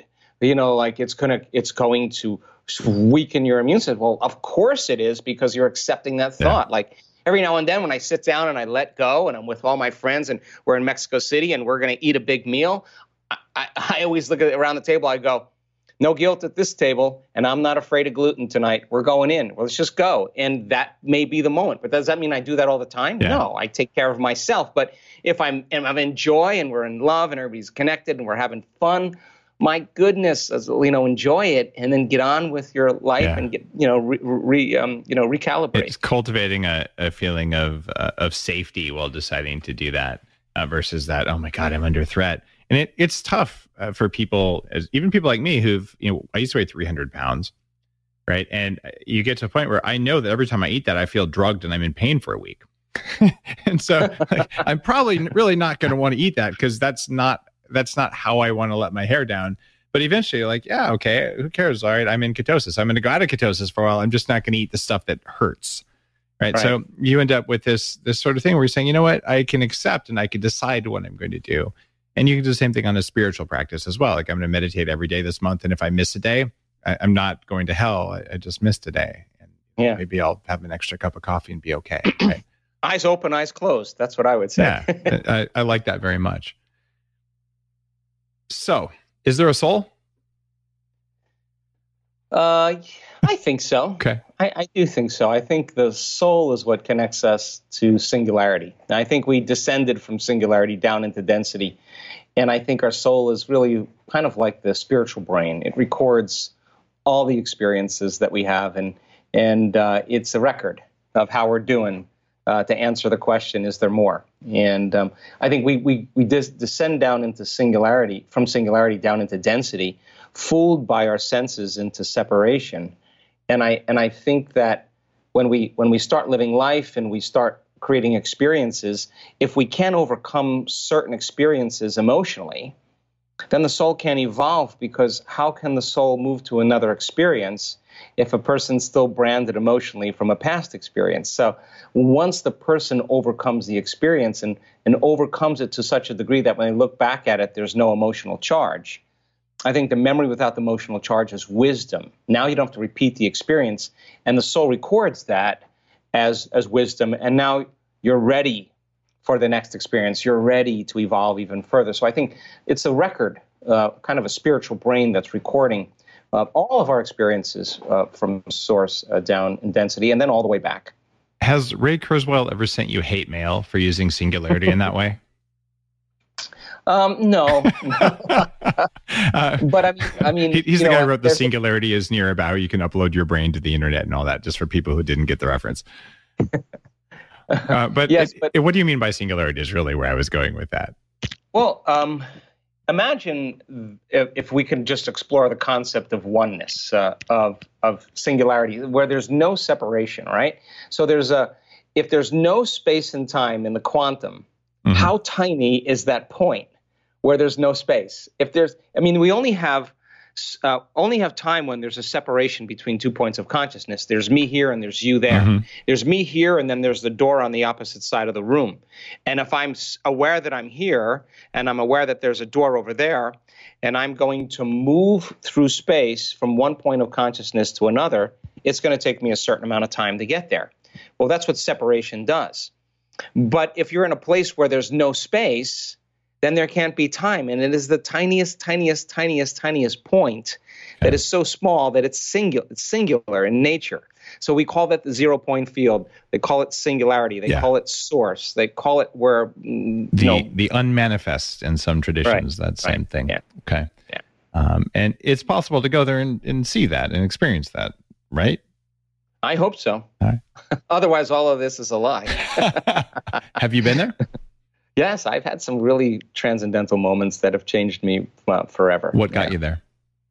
C: you know, like it's gonna, it's going to weaken your immune system. Well, of course it is, because you're accepting that thought. Yeah. Like every now and then when I sit down and I let go and I'm with all my friends and we're in Mexico City and we're going to eat a big meal, I, I, I always look at around the table. I go, no guilt at this table, and I'm not afraid of gluten tonight. We're going in. Well, let's just go. And that may be the moment. But does that mean I do that all the time? Yeah. No, I take care of myself. But if I'm, and I'm in joy and we're in love and everybody's connected and we're having fun, my goodness, you know, enjoy it and then get on with your life yeah. and get, you know, re, re um, you know, recalibrate.
B: It's cultivating a, a feeling of uh, of safety while deciding to do that uh, versus that, oh my God, I'm under threat. And it it's tough uh, for people, as even people like me who've, you know, I used to weigh three hundred pounds, right? And you get to a point where I know that every time I eat that, I feel drugged and I'm in pain for a week. And so like, I'm probably really not going to want to eat that because that's not, that's not how I want to let my hair down. But eventually like, yeah, okay, who cares? All right, I'm in ketosis. I'm going to go out of ketosis for a while. I'm just not going to eat the stuff that hurts. Right? Right. So you end up with this, this sort of thing where you're saying, you know what, I can accept and I can decide what I'm going to do. And you can do the same thing on a spiritual practice as well. Like I'm going to meditate every day this month. And if I miss a day, I, I'm not going to hell. I, I just missed a day. And yeah. maybe I'll have an extra cup of coffee and be okay. Right?
C: Eyes open, eyes closed. That's what I would say.
B: Yeah, I, I like that very much. So is there a soul?
C: Uh, I think so.
B: Okay.
C: I, I do think so. I think the soul is what connects us to singularity. And I think we descended from singularity down into density. And I think our soul is really kind of like the spiritual brain. It records all the experiences that we have, and and uh, it's a record of how we're doing uh, to answer the question, is there more? And um, I think we we we dis- descend down into singularity, from singularity down into density, fooled by our senses into separation. And I and I think that when we when we start living life and we start creating experiences, if we can't overcome certain experiences emotionally, then the soul can't evolve, because how can the soul move to another experience if a person's still branded emotionally from a past experience? So once the person overcomes the experience and, and overcomes it to such a degree that when they look back at it, there's no emotional charge, I think the memory without the emotional charge is wisdom. Now you don't have to repeat the experience, and the soul records that as as wisdom, and now you're ready for the next experience. You're ready to evolve even further. So I think it's a record, uh, kind of a spiritual brain that's recording uh, all of our experiences uh, from source uh, down in density and then all the way back.
B: Has Ray Kurzweil ever sent you hate mail for using singularity in that way?
C: Um, no, uh, but I mean, I mean,
B: he, he's the
C: know,
B: guy who wrote "The Singularity is Near About." You can upload your brain to the internet and all that, just for people who didn't get the reference. Uh, but,
C: yes,
B: it,
C: but
B: it, what do you mean by singularity is really where I was going with that.
C: Well, um, imagine if, if we can just explore the concept of oneness, uh, of of singularity, where there's no separation, right? So there's a if there's no space and time in the quantum, mm-hmm. how tiny is that point where there's no space? If there's, I mean, we only have uh, only have time when there's a separation between two points of consciousness. There's me here and there's you there. Mm-hmm. There's me here and then there's the door on the opposite side of the room. And if I'm aware that I'm here and I'm aware that there's a door over there, and I'm going to move through space from one point of consciousness to another, it's going to take me a certain amount of time to get there. Well, that's what separation does. But if you're in a place where there's no space, then there can't be time. And it is the tiniest, tiniest, tiniest, tiniest point that is so small that it's singular, it's singular in nature. So we call that the zero point field. They call it singularity. They yeah. call it source. They call it where, you
B: the,
C: know,
B: the unmanifest in some traditions,
C: right.
B: that same
C: right.
B: thing.
C: Yeah.
B: Okay.
C: Yeah.
B: Um, and it's possible to go there and, and see that and experience that, right?
C: I hope so.
B: All right.
C: Otherwise, all of this is a lie.
B: Have you been there?
C: Yes, I've had some really transcendental moments that have changed me uh, forever.
B: What got
C: yeah.
B: you there?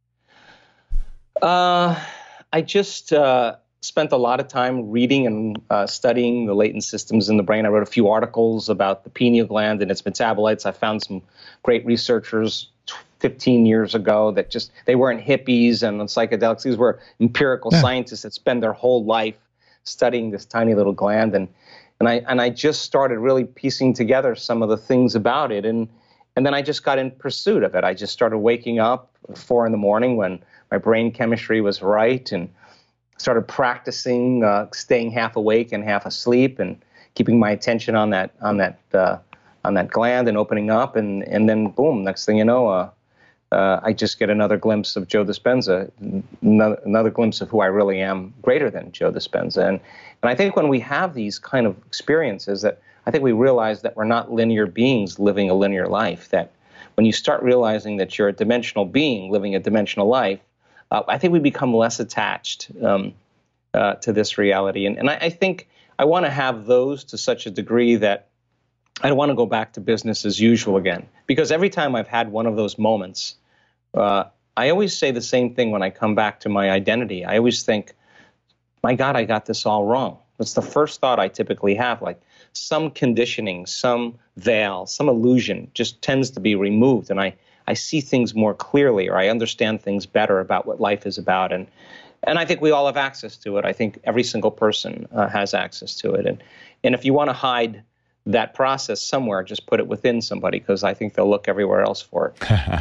C: Uh, I just uh, spent a lot of time reading and uh, studying the latent systems in the brain. I wrote a few articles about the pineal gland and its metabolites. I found some great researchers fifteen years ago that just, they weren't hippies and on psychedelics. These were empirical yeah. scientists that spend their whole life studying this tiny little gland. And And I and I just started really piecing together some of the things about it, and and then I just got in pursuit of it. I just started waking up four in the morning when my brain chemistry was right, and started practicing uh, staying half awake and half asleep, and keeping my attention on that on that uh, on that gland and opening up, and and then boom, next thing you know, uh, uh, I just get another glimpse of Joe Dispenza, another, another glimpse of who I really am, greater than Joe Dispenza, and and I think when we have these kind of experiences, that I think we realize that we're not linear beings living a linear life. That when you start realizing that you're a dimensional being living a dimensional life, uh, I think we become less attached um, uh, to this reality. And, and I, I think I want to have those to such a degree that I don't want to go back to business as usual again. Because every time I've had one of those moments, uh, I always say the same thing when I come back to my identity. I always think, my God, I got this all wrong. That's the first thought I typically have, like some conditioning, some veil, some illusion just tends to be removed. And I, I see things more clearly, or I understand things better about what life is about. And and I think we all have access to it. I think every single person uh, has access to it. And, and if you want to hide that process somewhere, just put it within somebody, because I think they'll look everywhere else for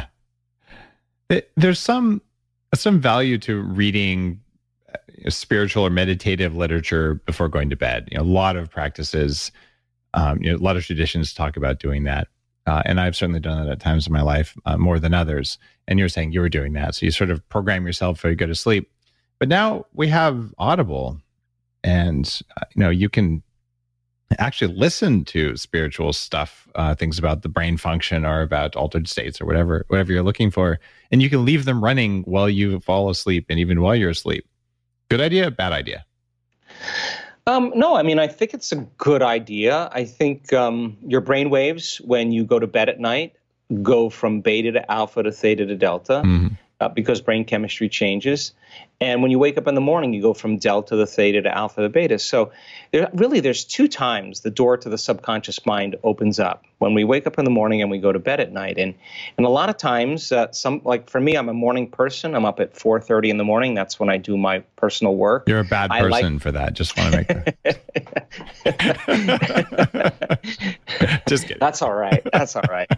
B: it. There's some some value to reading spiritual or meditative literature before going to bed. You know, a lot of practices, um, you know, a lot of traditions talk about doing that. Uh, and I've certainly done that at times in my life, uh, more than others. And you're saying you were doing that. So you sort of program yourself before you go to sleep. But now we have Audible, and, uh, you know, you can actually listen to spiritual stuff, uh, things about the brain function or about altered states or whatever, whatever you're looking for. And you can leave them running while you fall asleep and even while you're asleep. Good idea, bad idea?
C: Um, no, I mean, I think it's a good idea. I think um, your brain waves when you go to bed at night go from beta to alpha to theta to delta, mm-hmm. uh, because brain chemistry changes. And when you wake up in the morning, you go from delta to theta to alpha to beta. So there, really, there's two times the door to the subconscious mind opens up. When we wake up in the morning and we go to bed at night. And and a lot of times, uh, some like for me, I'm a morning person. I'm up at four thirty in the morning. That's when I do my personal work.
B: You're a bad person like... for that. Just want to make that. Just kidding.
C: That's all right. That's all right.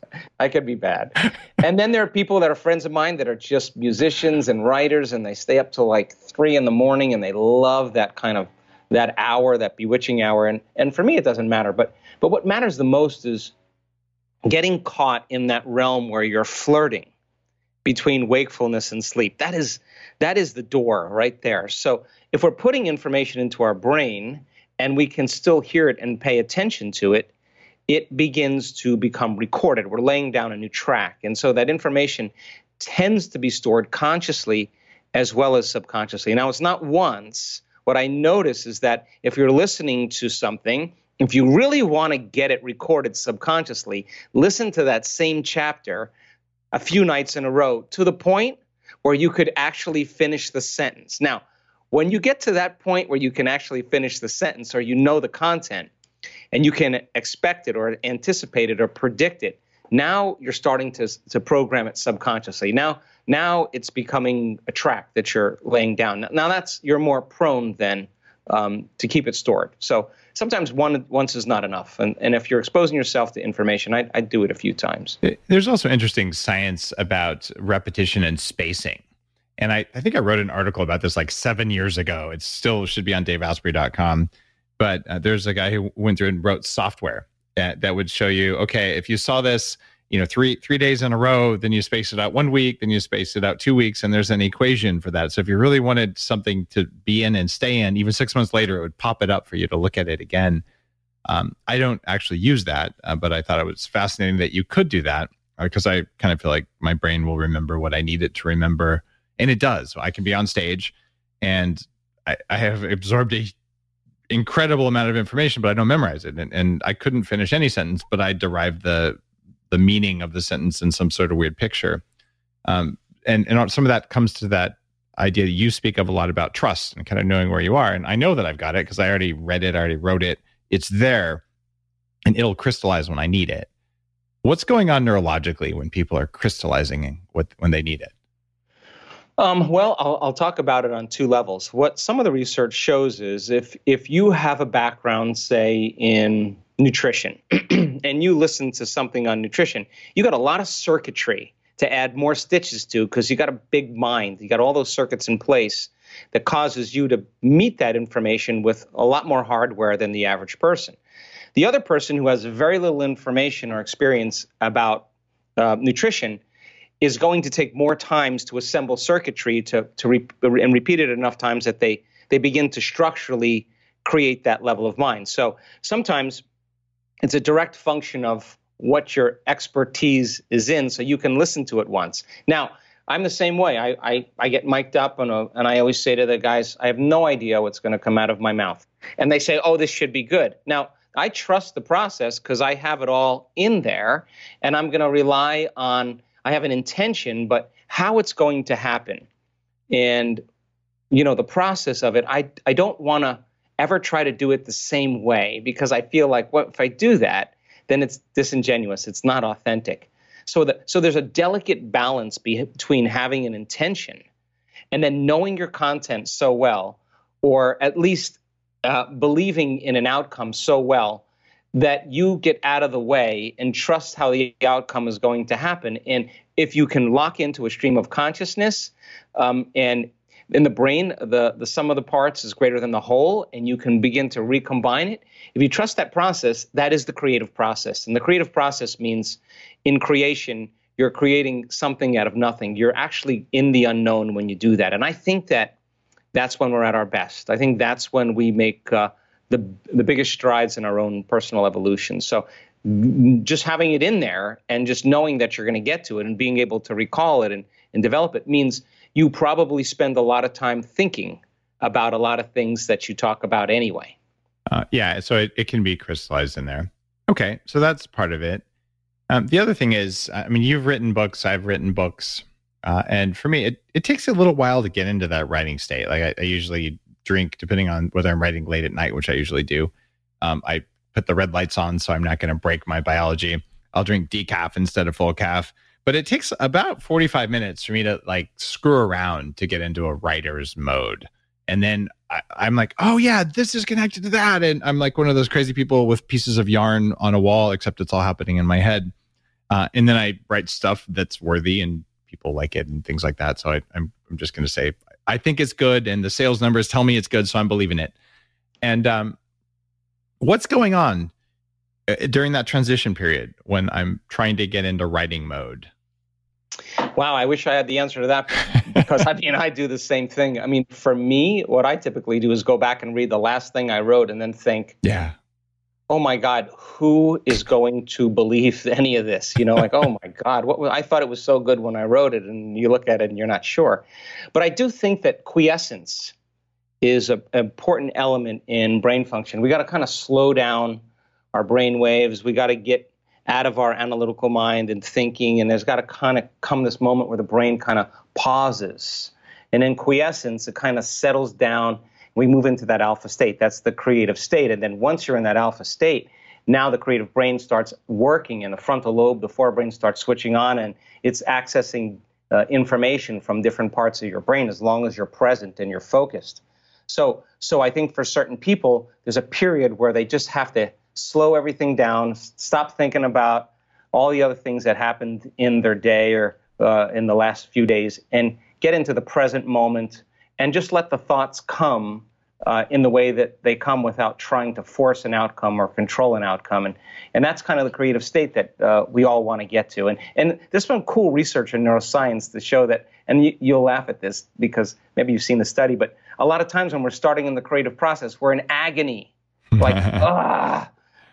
C: I could be bad. And then there are people that are friends of mine that are just musicians and writers, and they stay up till like three in the morning, and they love that kind of that hour, that bewitching hour. And and for me, it doesn't matter. But but what matters the most is getting caught in that realm where you're flirting between wakefulness and sleep. That is that is the door right there. So if we're putting information into our brain and we can still hear it and pay attention to it, it begins to become recorded. We're laying down a new track. And so that information tends to be stored consciously as well as subconsciously. Now, it's not once. What I notice is that if you're listening to something, if you really want to get it recorded subconsciously, listen to that same chapter a few nights in a row to the point where you could actually finish the sentence. Now, when you get to that point where you can actually finish the sentence, or you know the content, and you can expect it or anticipate it or predict it, now you're starting to, to program it subconsciously. Now, now it's becoming a track that you're laying down. Now that's you're more prone then um, to keep it stored. So sometimes one once is not enough. And, and if you're exposing yourself to information, I'd, I'd do it a few times.
B: There's also interesting science about repetition and spacing. And I, I think I wrote an article about this like seven years ago. It still should be on dave asprey dot com. But uh, there's a guy who went through and wrote software that, that would show you, okay, if you saw this, you know, three three days in a row, then you space it out one week, then you space it out two weeks, and there's an equation for that. So if you really wanted something to be in and stay in, even six months later, it would pop it up for you to look at it again. Um, I don't actually use that, uh, but I thought it was fascinating that you could do that, because uh, I kind of feel like my brain will remember what I need it to remember, and it does. So I can be on stage, and I, I have absorbed a incredible amount of information, but I don't memorize it. And, and I couldn't finish any sentence, but I derived the the meaning of the sentence in some sort of weird picture. Um, and, and some of that comes to that idea that you speak of a lot about trust and kind of knowing where you are. And I know that I've got it because I already read it, I already wrote it. It's there, and it'll crystallize when I need it. What's going on neurologically when people are crystallizing what, when they need it?
C: Um, well, I'll, I'll talk about it on two levels. What some of the research shows is if if you have a background, say, in nutrition, and you listen to something on nutrition, you got a lot of circuitry to add more stitches to, because you got a big mind. You got all those circuits in place that causes you to meet that information with a lot more hardware than the average person. The other person who has very little information or experience about uh, nutrition is going to take more times to assemble circuitry to, to re- and repeat it enough times that they, they begin to structurally create that level of mind. So sometimes it's a direct function of what your expertise is in, so you can listen to it once. Now, I'm the same way. I I, I get mic'd up, and, uh, and I always say to the guys, I have no idea what's going to come out of my mouth. And they say, oh, this should be good. Now, I trust the process because I have it all in there, and I'm going to rely on, I have an intention, but how it's going to happen. And, you know, the process of it, I, I don't want to ever try to do it the same way, because I feel like, what if I do that, then it's disingenuous. It's not authentic. So, the, so there's a delicate balance be, between having an intention and then knowing your content so well, or at least uh, believing in an outcome so well that you get out of the way and trust how the outcome is going to happen. And if you can lock into a stream of consciousness, um, and in the brain, the, the sum of the parts is greater than the whole, and you can begin to recombine it. If you trust that process, that is the creative process. And the creative process means in creation, you're creating something out of nothing. You're actually in the unknown when you do that. And I think that that's when we're at our best. I think that's when we make uh, the, the biggest strides in our own personal evolution. So just having it in there and just knowing that you're going to get to it and being able to recall it and, and develop it means you probably spend a lot of time thinking about a lot of things that you talk about anyway.
B: Uh, yeah, so it, it can be crystallized in there. Okay, so that's part of it. Um, the other thing is, I mean, you've written books, I've written books, uh, and for me, it, it takes a little while to get into that writing state. Like I, I usually drink, depending on whether I'm writing late at night, which I usually do. Um, I put the red lights on, so I'm not going to break my biology. I'll drink decaf instead of full calf. But it takes about forty-five minutes for me to like screw around to get into a writer's mode. And then I, I'm like, oh yeah, this is connected to that. And I'm like one of those crazy people with pieces of yarn on a wall, except it's all happening in my head. Uh, and then I write stuff that's worthy and people like it and things like that. So I, I'm, I'm just going to say, I think it's good. And the sales numbers tell me it's good. So I'm believing it. And um, what's going on during that transition period when I'm trying to get into writing mode?
C: Wow, I wish I had the answer to that, because I mean, I do the same thing. I mean, for me, what I typically do is go back and read the last thing I wrote and then think,
B: yeah,
C: oh my God, who is going to believe any of this? You know, like, oh my God, what was, I thought it was so good when I wrote it, and you look at it and you're not sure. But I do think that quiescence is a, an important element in brain function. We got to kind of slow down our brain waves. We got to get out of our analytical mind and thinking, and there's got to kind of come this moment where the brain kind of pauses. And in quiescence, it kind of settles down. We move into that alpha state. That's the creative state. And then once you're in that alpha state, now the creative brain starts working, and the frontal lobe, the forebrain, starts switching on, and it's accessing uh, information from different parts of your brain as long as you're present and you're focused. So, so I think for certain people, there's a period where they just have to slow everything down, stop thinking about all the other things that happened in their day or uh, in the last few days, and get into the present moment and just let the thoughts come uh, in the way that they come without trying to force an outcome or control an outcome. And, and that's kind of the creative state that uh, we all want to get to. And, and there's been cool research in neuroscience to show that, and you, you'll laugh at this because maybe you've seen the study, but a lot of times when we're starting in the creative process, we're in agony, like, ah,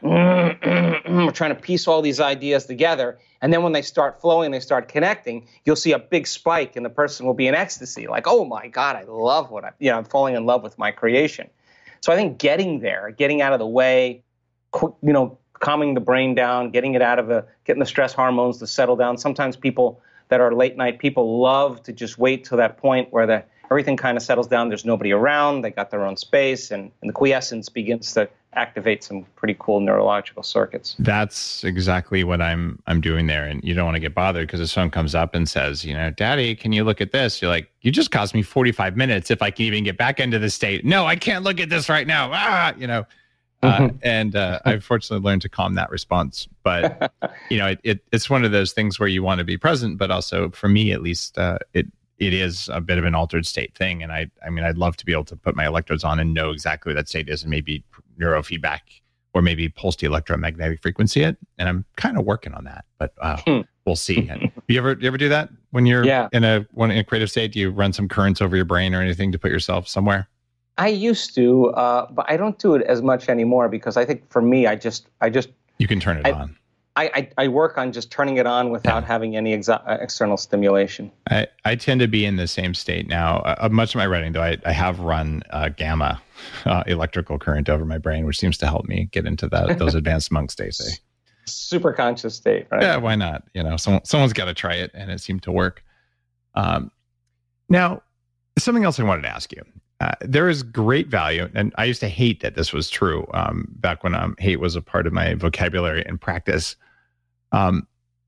C: Mm, mm, mm. We're trying to piece all these ideas together. And then when they start flowing, they start connecting, you'll see a big spike and the person will be in ecstasy. Like, oh my God, I love what I, you know, I'm falling in love with my creation. So I think getting there, getting out of the way, you know, calming the brain down, getting it out of the, getting the stress hormones to settle down. Sometimes people that are late night people love to just wait till that point where the, everything kind of settles down. There's nobody around. They got their own space, and, and the quiescence begins to activate some pretty cool neurological circuits.
B: That's exactly what I'm I'm doing there. And you don't want to get bothered because if someone comes up and says, you know, Daddy, can you look at this? You're like, you just cost me forty-five minutes if I can even get back into the state. No, I can't look at this right now. Ah, you know, Uh, and uh, I've fortunately learned to calm that response. But, you know, it, it, it's one of those things where you want to be present, but also for me, at least, uh, it it is a bit of an altered state thing. And I, I mean, I'd love to be able to put my electrodes on and know exactly what that state is and maybe neurofeedback or maybe pulsed electromagnetic frequency it. And I'm kind of working on that, but uh, hmm. we'll see. you ever you ever do that when you're yeah. in a when in a creative state? Do you run some currents over your brain or anything to put yourself somewhere?
C: I used to, uh, but I don't do it as much anymore because I think for me, I just, I just
B: you can turn it
C: I,
B: on.
C: I, I, I work on just turning it on without yeah. having any exa- external stimulation.
B: I, I tend to be in the same state now. Uh, much of my writing, though, I, I have run uh, gamma uh, electrical current over my brain, which seems to help me get into that those advanced monk states. Eh?
C: Super conscious state, right?
B: Yeah, why not? You know, someone someone's got to try it, and it seemed to work. Um, now, something else I wanted to ask you. Uh, there is great value, and I used to hate that this was true um, back when um, hate was a part of my vocabulary and practice. Um,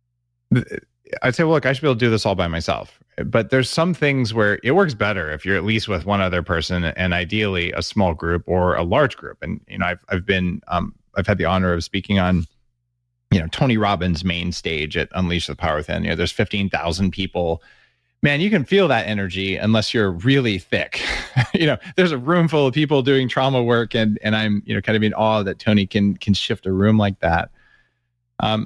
B: I'd say, well, look, I should be able to do this all by myself. But there's some things where it works better if you're at least with one other person, and ideally a small group or a large group. And you know, I've I've been um, I've had the honor of speaking on, you know, Tony Robbins' main stage at Unleash the Power Within. You know, there's fifteen thousand people. Man, you can feel that energy unless you're really thick. You know, there's a room full of people doing trauma work, and and I'm, you know, kind of in awe that Tony can can shift a room like that. Um,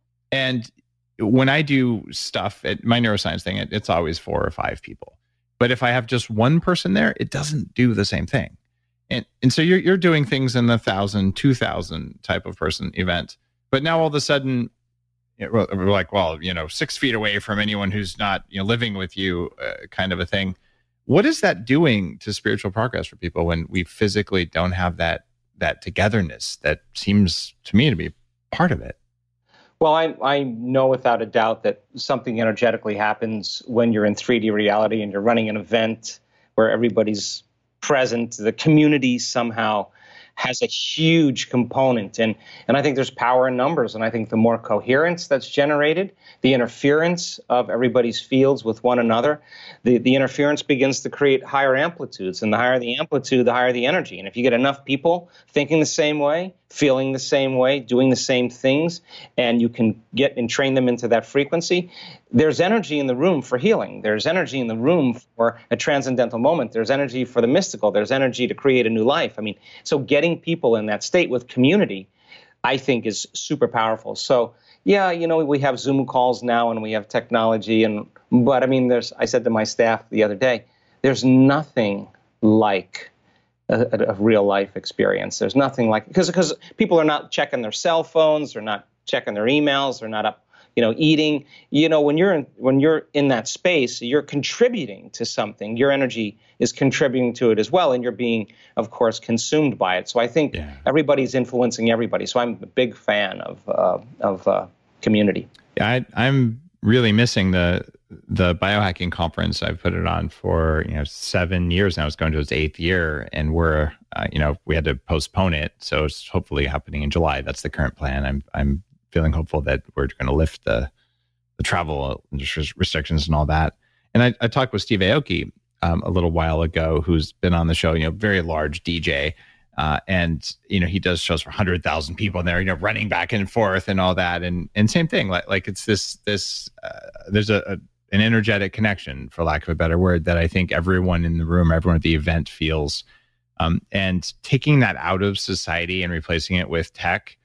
B: and when I do stuff at my neuroscience thing, it, it's always four or five people. But if I have just one person there, it doesn't do the same thing. And and so you're you're doing things in the thousand, two thousand type of person event. But now all of a sudden, we're like, well, you know, six feet away from anyone who's not, you know, living with you, uh, kind of a thing. What is that doing to spiritual progress for people when we physically don't have that that togetherness that seems to me to be part of it?
C: Well, I, I know without a doubt that something energetically happens when you're in three D reality and you're running an event where everybody's present. The community somehow has a huge component. And, and I think there's power in numbers. And I think the more coherence that's generated, the interference of everybody's fields with one another, the, the interference begins to create higher amplitudes. And the higher the amplitude, the higher the energy. And if you get enough people thinking the same way, feeling the same way, doing the same things, and you can get and train them into that frequency, there's energy in the room for healing. There's energy in the room for a transcendental moment. There's energy for the mystical. There's energy to create a new life. I mean, so getting people in that state with community, I think, is super powerful. So, yeah, you know, we have Zoom calls now and we have technology, and but I mean, there's. I said to my staff the other day, there's nothing like A, a real life experience. There's nothing like, because because people are not checking their cell phones, they're not checking their emails, they're not up, you know, eating. You know, when you're in when you're in that space, you're contributing to something. Your energy is contributing to it as well, and you're being, of course, consumed by it. So I think yeah. everybody's influencing everybody. So I'm a big fan of uh, of uh, community.
B: Yeah, I, I'm really missing the. the biohacking conference. I've put it on for, you know, seven years now. It's going to its eighth year, and we're, uh, you know, we had to postpone it. So it's hopefully happening in July. That's the current plan. I'm, I'm feeling hopeful that we're going to lift the, the travel restrictions and all that. And I, I talked with Steve Aoki um, a little while ago, who's been on the show, you know, very large D J. Uh, and, you know, he does shows for one hundred thousand people in there, you know, running back and forth and all that. And, and same thing, like, like it's this, this, uh, there's a, a an energetic connection, for lack of a better word, that I think everyone in the room, everyone at the event feels. Um, and taking that out of society and replacing it with tech,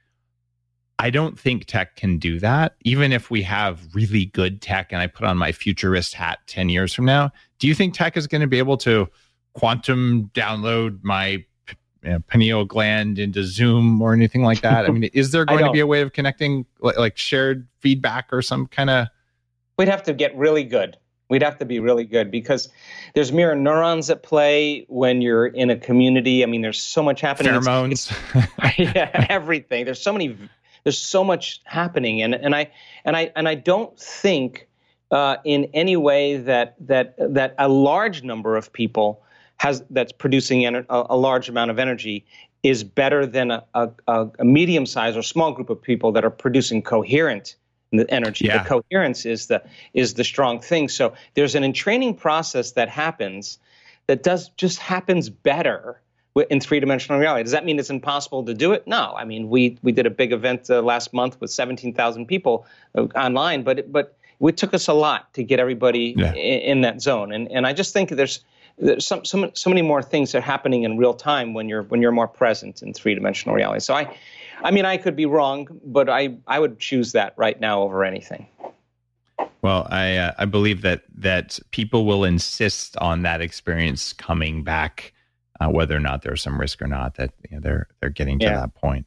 B: I don't think tech can do that. Even if we have really good tech and I put on my futurist hat ten years from now, do you think tech is going to be able to quantum download my you know, pineal gland into Zoom or anything like that? I mean, is there going to be a way of connecting, like, like shared feedback or some kind of...
C: We'd have to get really good. We'd have to be really good because there's mirror neurons at play when you're in a community. I mean, there's so much happening.
B: Pheromones.
C: It's, yeah, everything. There's so many, there's so much happening. And, and I, and I, and I don't think uh, in any way that, that, that a large number of people has, that's producing ener- a, a large amount of energy is better than a, a, a medium-sized or small group of people that are producing coherent the energy. Yeah. The coherence is the is the strong thing. So there's an entraining process that happens that does just happens better in three-dimensional reality. Does that mean it's impossible to do it? No. I mean, we we did a big event uh, last month with seventeen thousand people uh, online, but it, but it took us a lot to get everybody yeah. in, in that zone. And and I just think there's there's some, some so many more things that are happening in real time when you're when you're more present in three-dimensional reality. So I, I mean, I could be wrong, but I I would choose that right now over anything.
B: Well, I uh, I believe that that people will insist on that experience coming back. Uh, whether or not there's some risk or not, that you know, they're they're getting to yeah. that point.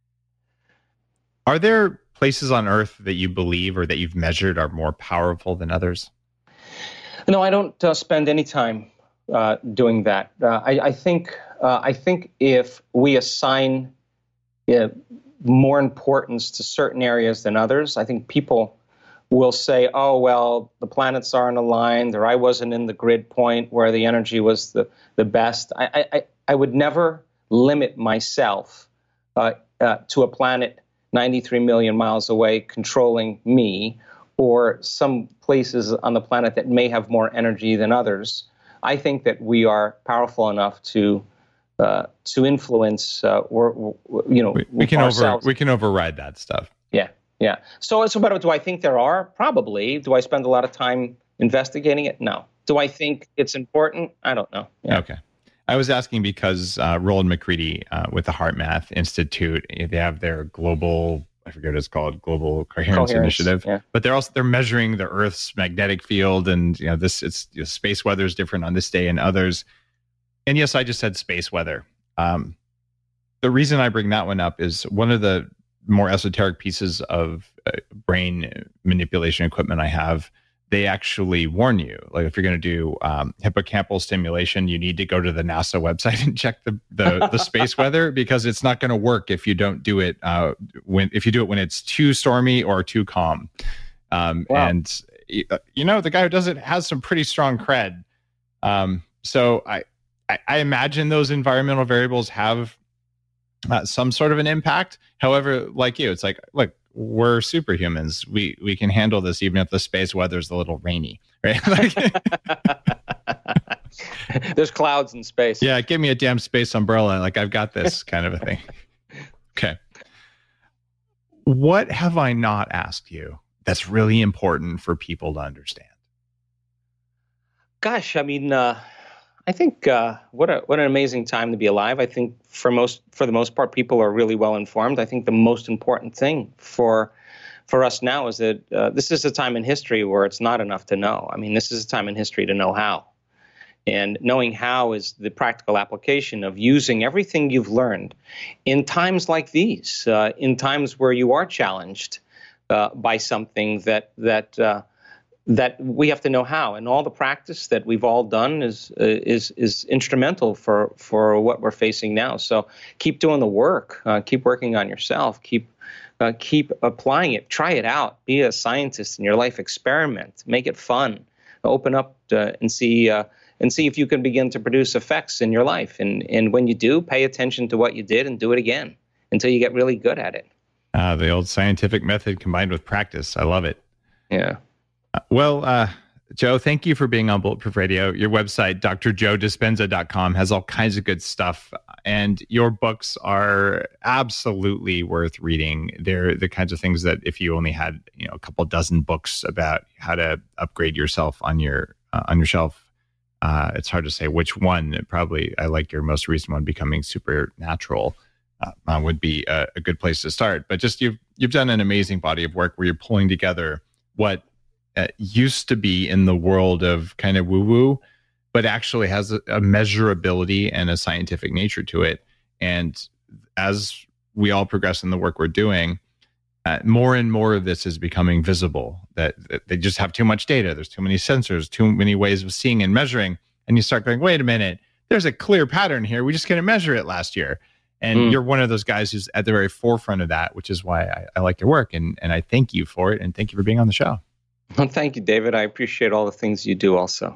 B: Are there places on Earth that you believe or that you've measured are more powerful than others?
C: No, I don't uh, spend any time uh, doing that. Uh, I, I think uh, I think if we assign uh, more importance to certain areas than others, I think people will say, oh, well, the planets aren't aligned, or I wasn't in the grid point where the energy was the, the best. I, I, I would never limit myself uh, uh, to a planet ninety-three million miles away controlling me, or some places on the planet that may have more energy than others. I think that we are powerful enough to uh, to influence, uh, or, or you know,
B: we, we can ourselves. over we can override that stuff.
C: Yeah. Yeah. So, so, but do I think there are? Probably. Do I spend a lot of time investigating it? No. Do I think it's important? I don't know.
B: Yeah. Okay. I was asking because uh, Roland McCready uh, with the HeartMath Institute, they have their global, I forget what it's called, Global Coherence, Coherence Initiative. Yeah. But they're also they're measuring the Earth's magnetic field, and you know this it's you know, space weather is different on this day and others. And yes, I just said space weather. Um, the reason I bring that one up is one of the more esoteric pieces of uh, brain manipulation equipment I have, they actually warn you. Like if you're going to do um, hippocampal stimulation, you need to go to the NASA website and check the the, the space weather, because it's not going to work if you don't do it uh, when if you do it when it's too stormy or too calm. Um, wow. And you know the guy who does it has some pretty strong cred. Um, so I, I I imagine those environmental variables have Uh, some sort of an impact. However, like you, it's like, look, we're superhumans. We we can handle this even if the space weather's a little rainy, right? Like,
C: there's clouds in space.
B: Yeah, give me a damn space umbrella. Like I've got this kind of a thing. Okay. What have I not asked you that's really important for people to understand?
C: Gosh, I mean, uh, I think uh, what a what an amazing time to be alive. I think for most for the most part, people are really well informed. I think the most important thing for for us now is that uh, this is a time in history where it's not enough to know. I mean, this is a time in history to know how, and knowing how is the practical application of using everything you've learned in times like these, uh, in times where you are challenged uh, by something that that. Uh, that we have to know how, and all the practice that we've all done is uh, is is instrumental for for what we're facing now. So keep doing the work, uh, keep working on yourself, keep uh, keep applying it, try it out, be a scientist in your life, experiment, make it fun, open up uh, and see uh, and see if you can begin to produce effects in your life. And and when you do, pay attention to what you did and do it again until you get really good at it.
B: Uh, the old scientific method combined with practice. I love it.
C: Yeah.
B: Uh, well, uh, Joe, thank you for being on Bulletproof Radio. Your website, D R joe dispenza dot com, has all kinds of good stuff. And your books are absolutely worth reading. They're the kinds of things that if you only had, you know, a couple dozen books about how to upgrade yourself on your uh, on your shelf, uh, it's hard to say which one. Probably, I like your most recent one, Becoming Supernatural, uh, uh, would be a, a good place to start. But just you've you've done an amazing body of work where you're pulling together what Uh, used to be in the world of kind of woo-woo, but actually has a, a measurability and a scientific nature to it. And as we all progress in the work we're doing, uh, more and more of this is becoming visible, that, that they just have too much data. There's too many sensors, too many ways of seeing and measuring. And you start going, wait a minute, there's a clear pattern here. We just couldn't measure it last year. And mm. you're one of those guys who's at the very forefront of that, which is why I, I like your work. And, and I thank you for it. And thank you for being on the show.
C: Well, thank you, David. I appreciate all the things you do also.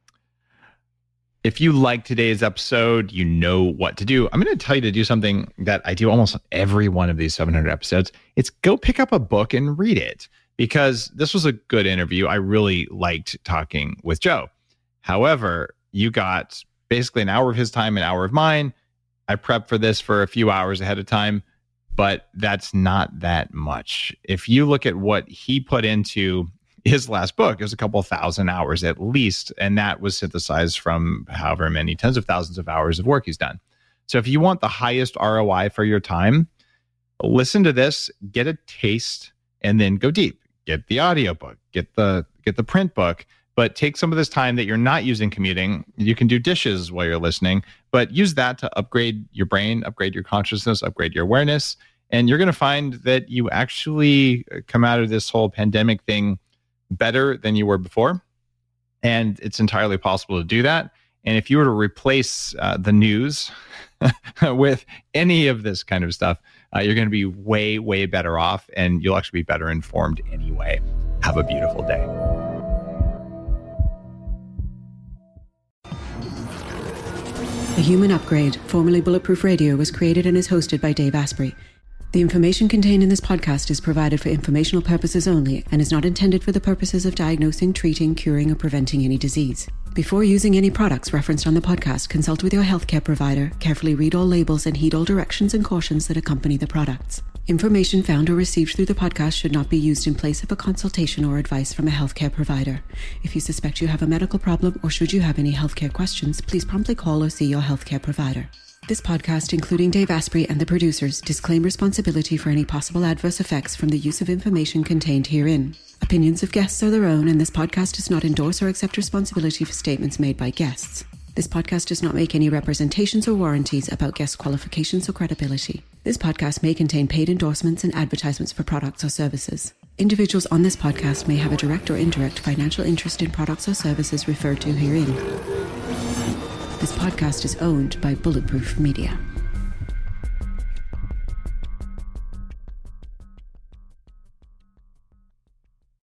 B: If you like today's episode, you know what to do. I'm going to tell you to do something that I do almost on every one of these seven hundred episodes. It's go pick up a book and read it, because this was a good interview. I really liked talking with Joe. However, you got basically an hour of his time, an hour of mine, I prep for this for a few hours ahead of time, but that's not that much. If you look at what he put into his last book, it was a couple thousand hours at least, and that was synthesized from however many tens of thousands of hours of work he's done. So if you want the highest R O I for your time, listen to this, get a taste, and then go deep. Get the audiobook, get the get the print book, but take some of this time that you're not using commuting. You can do dishes while you're listening, but use that to upgrade your brain, upgrade your consciousness, upgrade your awareness. And you're going to find that you actually come out of this whole pandemic thing better than you were before. And it's entirely possible to do that. And if you were to replace uh, the news with any of this kind of stuff, uh, you're going to be way, way better off, and you'll actually be better informed anyway. Have a beautiful day.
A: The Human Upgrade, formerly Bulletproof Radio, was created and is hosted by Dave Asprey. The information contained in this podcast is provided for informational purposes only and is not intended for the purposes of diagnosing, treating, curing, or preventing any disease. Before using any products referenced on the podcast, consult with your healthcare provider, carefully read all labels, and heed all directions and cautions that accompany the products. Information found or received through the podcast should not be used in place of a consultation or advice from a healthcare provider. If you suspect you have a medical problem or should you have any healthcare questions, please promptly call or see your healthcare provider. This podcast, including Dave Asprey and the producers, disclaim responsibility for any possible adverse effects from the use of information contained herein. Opinions of guests are their own, and this podcast does not endorse or accept responsibility for statements made by guests. This podcast does not make any representations or warranties about guest qualifications or credibility. This podcast may contain paid endorsements and advertisements for products or services. Individuals on this podcast may have a direct or indirect financial interest in products or services referred to herein. This podcast is owned by Bulletproof Media.